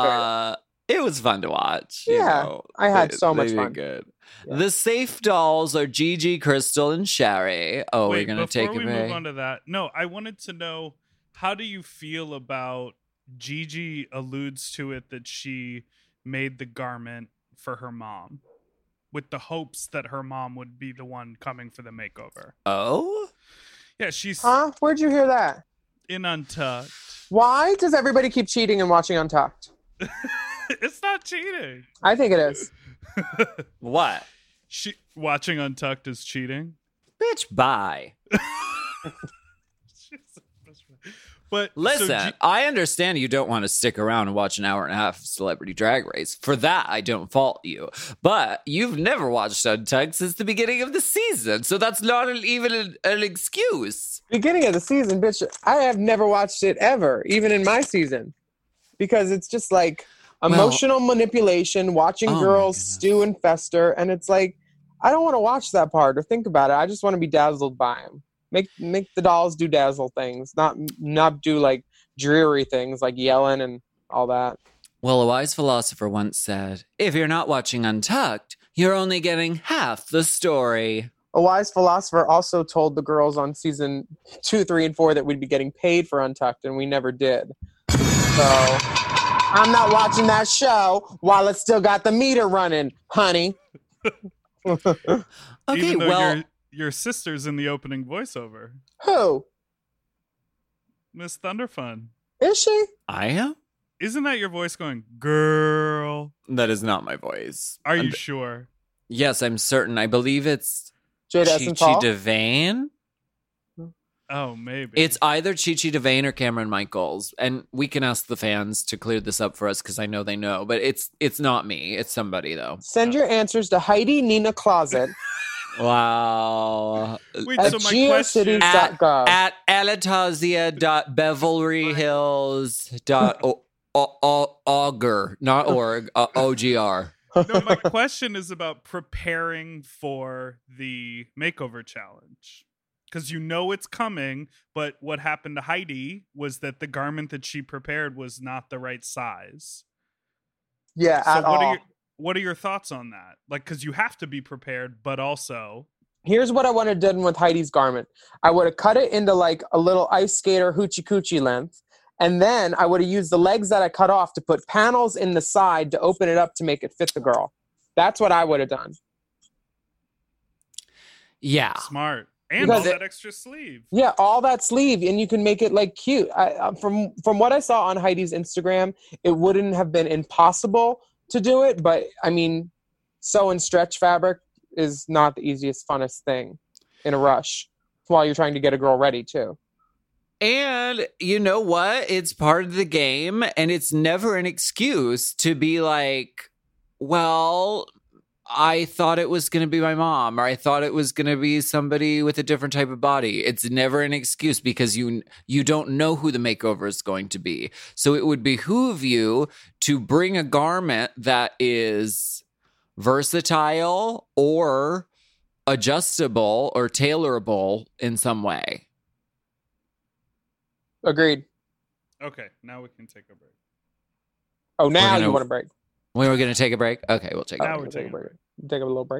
It was fun to watch. Yeah, I had so much fun. Good. Yeah. The safe dolls are Gigi, Crystal, and Sherry. Oh, we're going to take a break. Before we move on to that, no, I wanted to know, how do you feel about Gigi alludes to it that she made the garment for her mom with the hopes that her mom would be the one coming for the makeover? Oh? Yeah, she's... Huh? Where'd you hear that? In Untucked. Why does everybody keep cheating and watching Untucked? It's not cheating. I think it is. What? Watching Untucked is cheating? Bitch, bye. But listen, I understand you don't want to stick around and watch an hour and a half of Celebrity Drag Race. For that, I don't fault you. But you've never watched Untucked since the beginning of the season, so that's not even an excuse. Beginning of the season, bitch, I have never watched it ever, even in my season. Because it's just like emotional manipulation, watching girls stew and fester, and it's like, I don't want to watch that part or think about it. I just want to be dazzled by them. Make the dolls do dazzle things, not do like dreary things like yelling and all that. Well, a wise philosopher once said, if you're not watching Untucked, you're only getting half the story. A wise philosopher also told the girls on season 2, 3, and 4 that we'd be getting paid for Untucked, and we never did. So I'm not watching that show while it's still got the meter running, honey. Okay, well... Your sister's in the opening voiceover. Who? Miss Thunderfun. Is she? I am? Isn't that your voice going, girl? That is not my voice. Are you sure? Yes, I'm certain. I believe it's Jada Chi DeVayne. Oh, maybe. It's either Chi DeVayne or Cameron Michaels. And we can ask the fans to clear this up for us because I know they know. But it's not me. It's somebody, though. Send your answers to Heidi Nina Closet. Wow. Wait, so my question at alitasia.beverlyhills.auger, not org, OGR. No, my question is about preparing for the makeover challenge. Because you know it's coming, but what happened to Heidi was that the garment that she prepared was not the right size. Yeah, so at all. What are your thoughts on that? Like, because you have to be prepared, but also... Here's what I would have done with Heidi's garment. I would have cut it into like a little ice skater hoochie coochie length. And then I would have used the legs that I cut off to put panels in the side to open it up to make it fit the girl. That's what I would have done. Yeah. Smart. And all that extra sleeve. Yeah, all that sleeve. And you can make it like cute. From what I saw on Heidi's Instagram, it wouldn't have been impossible to do it, but I mean, sewing stretch fabric is not the easiest, funnest thing in a rush while you're trying to get a girl ready too. And you know what? It's part of the game, and it's never an excuse to be like, well, I thought it was going to be my mom, or I thought it was going to be somebody with a different type of body. It's never an excuse because you don't know who the makeover is going to be. So it would behoove you to bring a garment that is versatile or adjustable or tailorable in some way. Agreed. Okay, now we can take a break. Oh, now you want a break. We were going to take a break? Okay, we'll take a break. Now we're taking a break. Take a little break.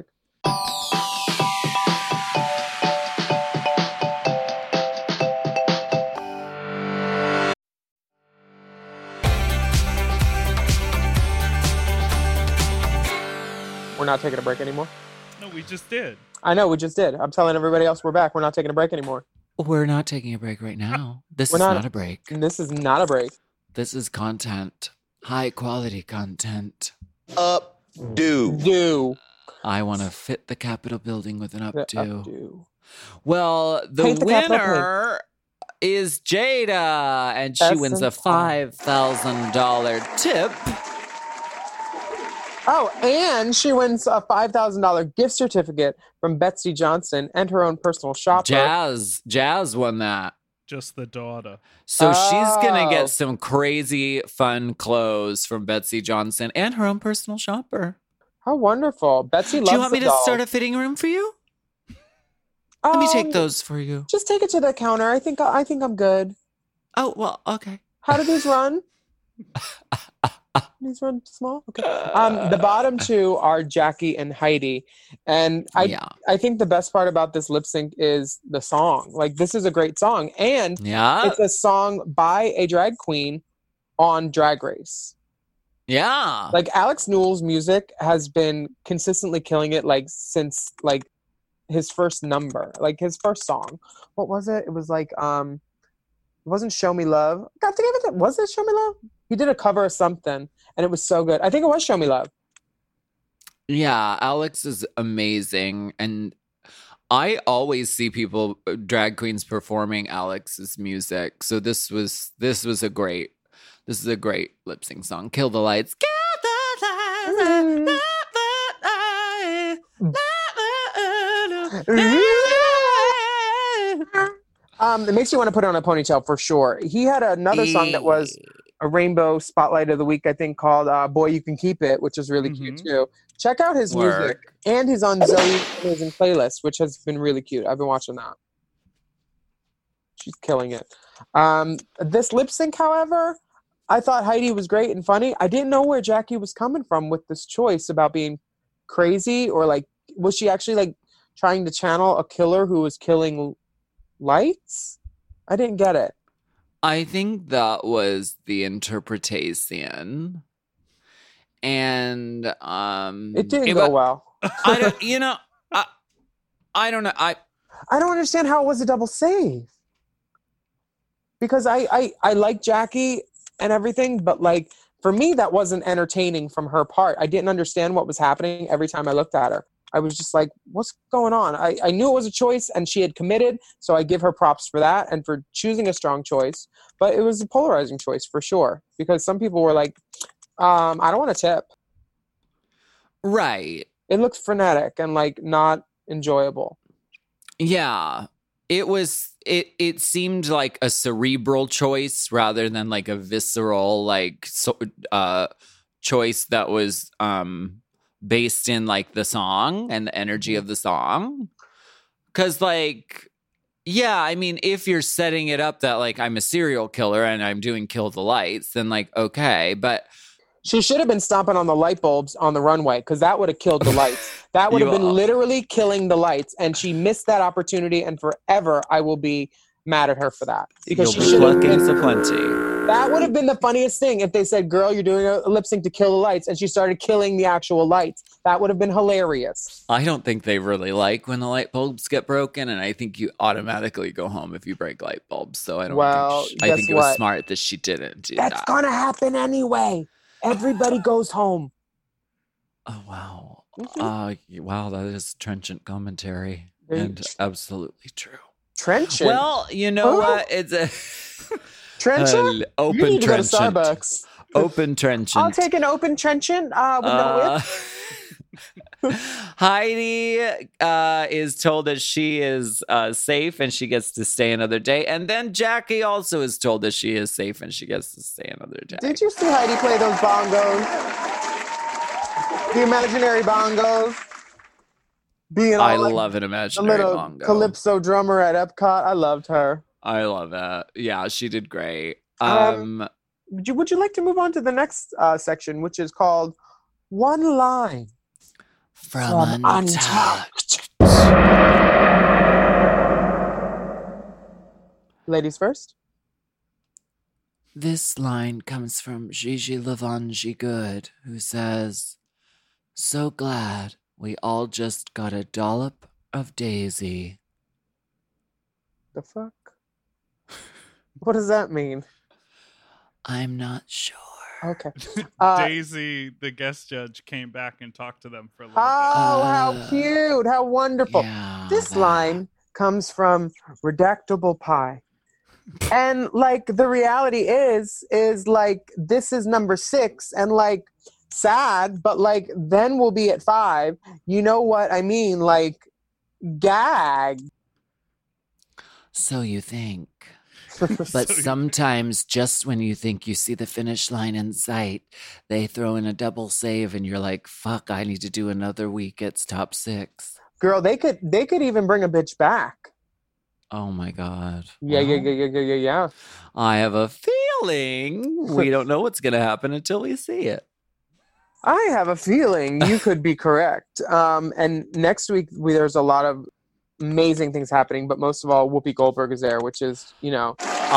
We're not taking a break anymore. No, we just did. I know, we just did. I'm telling everybody else we're back. We're not taking a break anymore. We're not taking a break right now. This is not a break. This is not a break. This is content. High quality content. Do. I want to fit the Capitol building with an updo. Updo. Well, the winner is Jada, and she wins a $5,000 tip. Oh, and she wins a $5,000 gift certificate from Betsy Johnson and her own personal shopper. Jazz won that. Just the daughter. So she's going to get some crazy fun clothes from Betsy Johnson and her own personal shopper. How wonderful. Betsy loves Do you want me to doll. start a fitting room for you? Let me take those for you. Just take it to the counter. I think I'm good. Oh, well, okay. How do these run? These run small? Okay. The bottom two are Jackie and Heidi. And I think the best part about this lip sync is the song. Like, this is a great song. And it's a song by a drag queen on Drag Race. Yeah. Like, Alex Newell's music has been consistently killing it, like, since, like, his first number. Like, his first song. What was it? It was, like, it wasn't Show Me Love. God, was it Show Me Love? He did a cover of something, and it was so good. I think it was Show Me Love. Yeah, Alex is amazing. And I always see people, drag queens, performing Alex's music. So this is a great lip sync song. Kill the lights. Kill the lights. It makes you want to put on a ponytail for sure. He had another song that was a Rainbow Spotlight of the Week, I think, called Boy You Can Keep It, which is really cute too. Check out his music. And he's on Zoe's amazing playlist, which has been really cute. I've been watching that. She's killing it. This lip sync, however, I thought Heidi was great and funny. I didn't know where Jackie was coming from with this choice about being crazy, or like, was she actually like trying to channel a killer who was killing lights? I didn't get it. I think that was the interpretation. And it didn't go well. I don't know. I don't know. I don't understand how it was a double save. Because I like Jackie and everything, but like for me that wasn't entertaining from her part. I didn't understand what was happening every time I looked at her. I was just like, what's going on? I knew it was a choice and she had committed, so I give her props for that and for choosing a strong choice. But it was a polarizing choice for sure, because some people were like, I don't want to tip. Right. It looked frenetic and like not enjoyable. Yeah. It seemed like a cerebral choice rather than like a visceral choice that was based in like the song and the energy of the song. 'Cause like, yeah, I mean, if you're setting it up that like I'm a serial killer and I'm doing Kill the Lights, then like, okay, but she should have been stomping on the light bulbs on the runway, because that would have killed the lights. That would have been literally killing the lights, and she missed that opportunity, and forever I will be mad at her for that. Because she should have been plenty. That would have been the funniest thing if they said, girl, you're doing a lip sync to Kill the Lights, and she started killing the actual lights. That would have been hilarious. I don't think they really like when the light bulbs get broken, and I think you automatically go home if you break light bulbs. So I don't I think it was smart that she didn't do that. That's gonna happen anyway. Everybody goes home. Oh, wow. Wow, that is trenchant commentary. And absolutely true. Trenchant? Well, you know what? It's a... Trenchant? Open you need trenchant. To go to Starbucks. Open trenchant. I'll take an open trenchant with no whip. Heidi is told that she is safe and she gets to stay another day. And then Jackie also is told that she is safe and she gets to stay another day. Did you see Heidi play those bongos? The imaginary bongos? I love an imaginary little bongo. calypso drummer at Epcot. I loved her. I love that. Yeah, she did great. Would you like to move on to the next section, which is called One Line From Untucked. Ladies first. This line comes from Gigi Lavangi Good, who says, "So glad we all just got a dollop of Daisy." The fuck? What does that mean? I'm not sure. Okay. Daisy, the guest judge, came back and talked to them for a little Oh, how cute. How wonderful. Yeah, This that. line comes from Redactable Pie. And like the reality is like this is number 6 and like sad, but like then we'll be at 5. You know what I mean? Like gag. So you think. bit. But So- sometimes, just when you think you see the finish line in sight, they throw in a double save and you're like, fuck, I need to do another week. It's top 6. Girl, they could even bring a bitch back. Oh my God. Yeah. I have a feeling we don't know what's going to happen until we see it. I have a feeling you could be correct. And next week there's a lot of amazing things happening, but most of all, Whoopi Goldberg is there, which is, you know,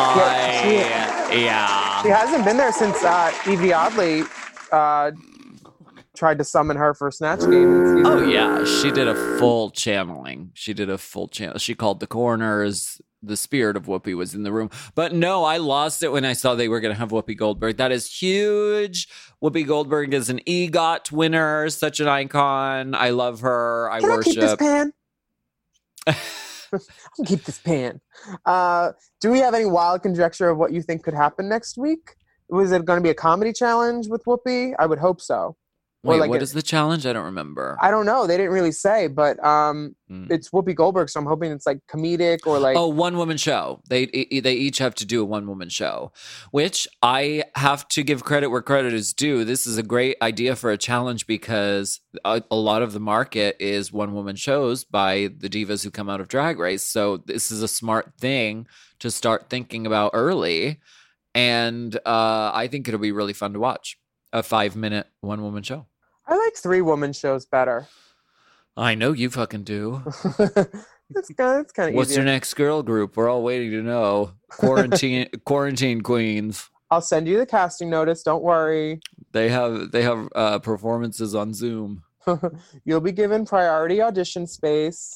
Yeah. she hasn't been there since Evie Oddly tried to summon her for Snatch Game. Oh, yeah. She did a full channeling. She called the corners. The spirit of Whoopi was in the room. But no, I lost it when I saw they were going to have Whoopi Goldberg. That is huge. Whoopi Goldberg is an EGOT winner, such an icon. I love her. I Can worship. I keep this pan? I can keep this pan. Do we have any wild conjecture of what you think could happen next week? Was it going to be a comedy challenge with Whoopi? I would hope so. Or Wait, like what is the challenge? I don't remember. I don't know. They didn't really say, but it's Whoopi Goldberg, so I'm hoping it's like comedic or like. Oh, one-woman show. They each have to do a one-woman show, which I have to give credit where credit is due. This is a great idea for a challenge because a lot of the market is one-woman shows by the divas who come out of Drag Race. So this is a smart thing to start thinking about early, and I think it'll be really fun to watch. A 5-minute one-woman show. I like 3-woman shows better. I know you fucking do. It's kind of What's easier. your next girl group? We're all waiting to know. Quarantine queens. I'll send you the casting notice. Don't worry. They have performances on Zoom. You'll be given priority audition space.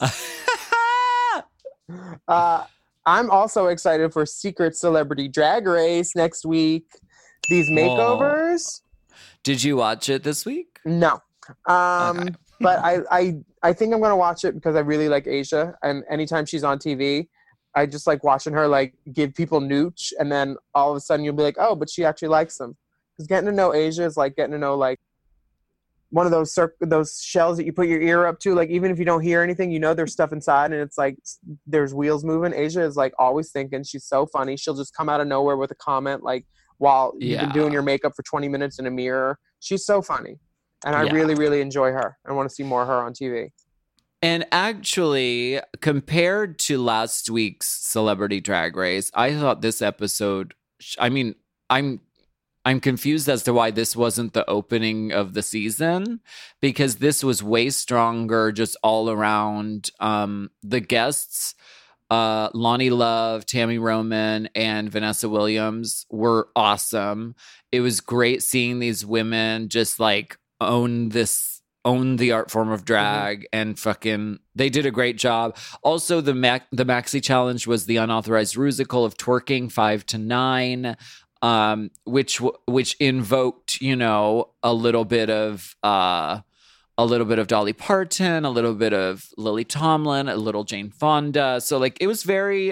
I'm also excited for Secret Celebrity Drag Race next week. These makeovers. Did you watch it this week? No. Okay. But I think I'm going to watch it because I really like Asia. And anytime she's on TV, I just like watching her like give people nooch. And then all of a sudden you'll be like, oh, but she actually likes them. Because getting to know Asia is like getting to know like one of those shells that you put your ear up to. Like even if you don't hear anything, you know there's stuff inside and it's like there's wheels moving. Asia is like always thinking. She's so funny. She'll just come out of nowhere with a comment like while you've been doing your makeup for 20 minutes in a mirror. She's so funny. And I really, really enjoy her. I want to see more of her on TV. And actually, compared to last week's Celebrity Drag Race, I thought this episode, I mean, I'm confused as to why this wasn't the opening of the season, because this was way stronger just all around. The guests, Lonnie Love, Tammy Roman, and Vanessa Williams were awesome. It was great seeing these women just like own the art form of drag and fucking they did a great job. Also the maxi challenge was the unauthorized rusical of twerking 5 to 9, which invoked, you know, a little bit of Dolly Parton, a little bit of Lily Tomlin, a little Jane Fonda. So like it was very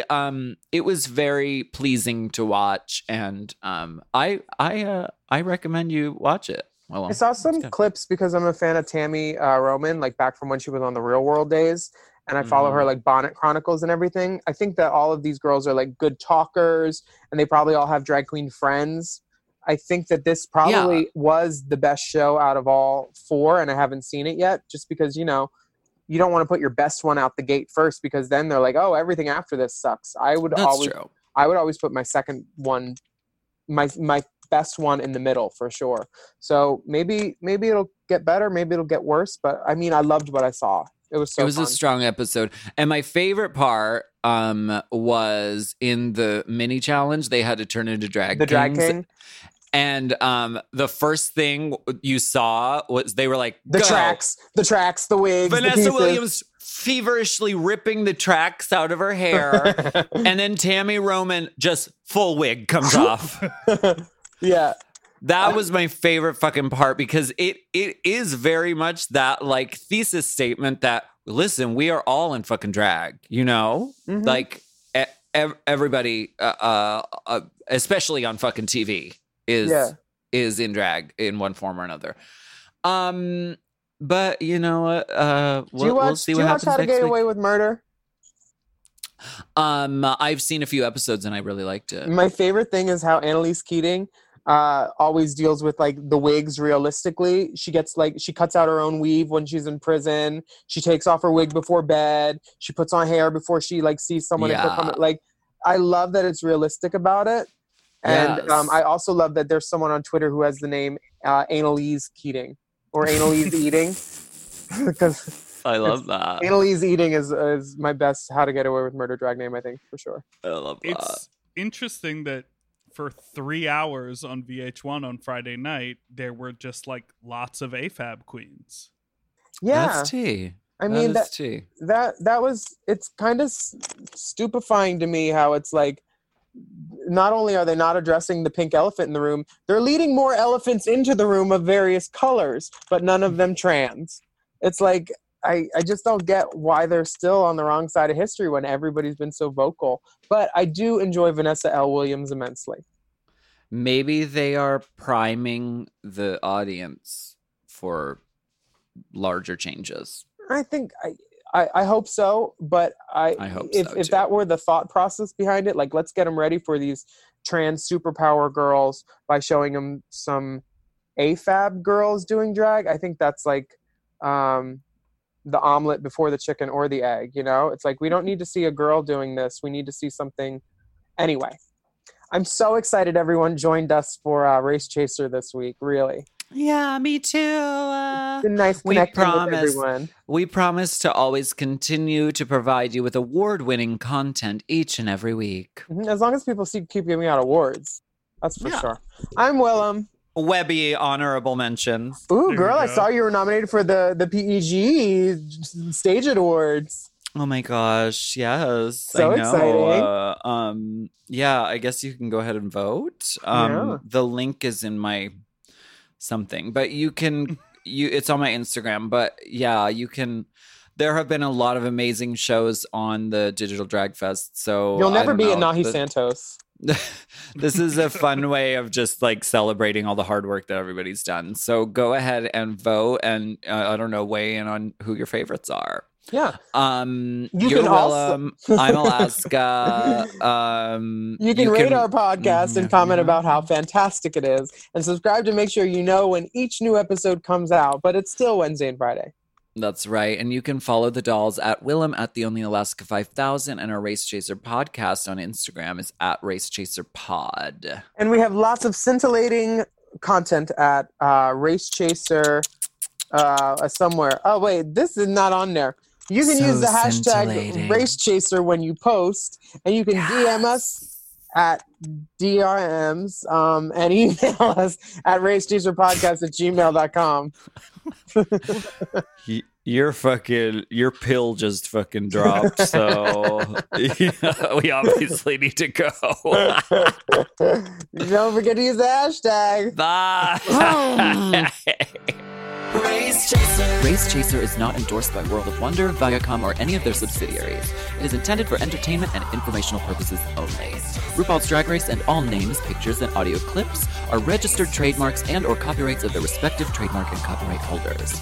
pleasing to watch, and I recommend you watch it. Oh, well. I saw some clips because I'm a fan of Tammy Roman, like back from when she was on the Real World days. And I follow her like Bonnet Chronicles and everything. I think that all of these girls are like good talkers and they probably all have drag queen friends. I think that this probably was the best show out of all 4, and I haven't seen it yet just because, you know, you don't want to put your best one out the gate first because then they're like, oh, everything after this sucks. I would always put my second one, my best one in the middle for sure. So maybe it'll get better, maybe it'll get worse, but I mean, I loved what I saw. It was fun. A strong episode. And my favorite part was in the mini challenge, they had to turn into drag The Drag King. And the first thing you saw was they were like, the tracks, the wigs. Vanessa Williams feverishly ripping the tracks out of her hair. And then Tammy Roman just full wig comes off. Yeah. That was my favorite fucking part because it is very much that like thesis statement that, listen, we are all in fucking drag, you know? Mm-hmm. Like everybody, especially on fucking TV, is in drag in one form or another. But you know what? We'll see what happens next week. How to Get Away with Murder? I've seen a few episodes and I really liked it. My favorite thing is how Annalise Keating always deals with like the wigs realistically. She cuts out her own weave when she's in prison. She takes off her wig before bed. She puts on hair before she like sees someone. Like, I love that it's realistic about it. And I also love that there's someone on Twitter who has the name Annalise Keating or Annalise Eating. Because I love that. Annalise Eating is my best How to Get Away with Murder drag name, I think, for sure. I love that. It's interesting that for 3 hours on VH1 on Friday night, there were just like lots of AFAB queens. Yeah. That's tea. I mean, it's kind of stupefying to me how it's like, not only are they not addressing the pink elephant in the room, they're leading more elephants into the room of various colors, but none of them trans. It's like, I just don't get why they're still on the wrong side of history when everybody's been so vocal. But I do enjoy Vanessa L. Williams immensely. Maybe they are priming the audience for larger changes. I think I hope so, but I hope if that were the thought process behind it, like let's get them ready for these trans superpower girls by showing them some AFAB girls doing drag. I think that's like the omelet before the chicken or the egg, you know? It's like we don't need to see a girl doing this. We need to see something. Anyway, I'm so excited everyone joined us for Race Chaser this week, really. Yeah, me too. It's been nice connecting with everyone. We promise to always continue to provide you with award-winning content each and every week. As long as people keep giving out awards. That's for sure. I'm Willem. Webby honorable mention. Ooh, girl, I saw you were nominated for the PEG Stage Awards. Oh my gosh, yes. So exciting. Yeah, I guess you can go ahead and vote. The link is in my something, but it's on my Instagram, but yeah, you can. There have been a lot of amazing shows on the Digital Drag Fest, so you'll never be a Nahi Santos. This is a fun way of just like celebrating all the hard work that everybody's done. So go ahead and vote, and I don't know, weigh in on who your favorites are. Yeah. You're Willem. I'm Alaska. You can rate our podcast and comment about how fantastic it is, and subscribe to make sure you know when each new episode comes out. But it's still Wednesday and Friday. That's right. And you can follow the dolls at Willem at the Only Alaska 5000, and our Race Chaser podcast on Instagram is at Race Chaser Pod. And we have lots of scintillating content at Race Chaser somewhere. Oh wait, this is not on there. You can use the hashtag Race Chaser when you post, and you can DM us at DRMs and email us at racechaserpodcast@gmail.com. Your pill just fucking dropped, so we obviously need to go. Don't forget to use the hashtag. Bye. Race Chaser is not endorsed by World of Wonder, Viacom, or any of their subsidiaries. It is intended for entertainment and informational purposes only. RuPaul's Drag Race and all names, pictures, and audio clips are registered trademarks and or copyrights of their respective trademark and copyright holders.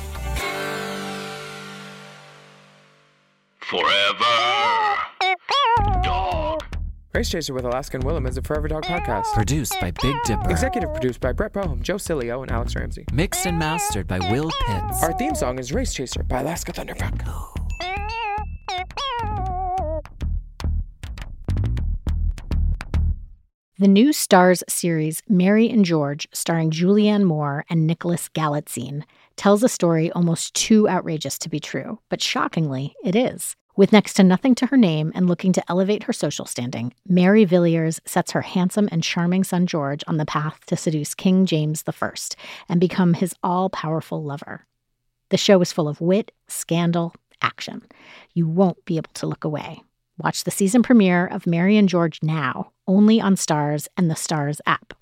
Forever Dog. Race Chaser with Alaska and Willem is a Forever Dog podcast. Produced by Big Dipper. Executive produced by Brett Boehm, Joe Cilio, and Alex Ramsey. Mixed and mastered by Will Pitts. Our theme song is Race Chaser by Alaska Thunderfuck. The new Starz series Mary and George, starring Julianne Moore and Nicholas Galitzine, tells a story almost too outrageous to be true, but shockingly, it is. With next to nothing to her name and looking to elevate her social standing, Mary Villiers sets her handsome and charming son George on the path to seduce King James I and become his all-powerful lover. The show is full of wit, scandal, action. You won't be able to look away. Watch the season premiere of Mary and George now, only on Starz and the Starz app.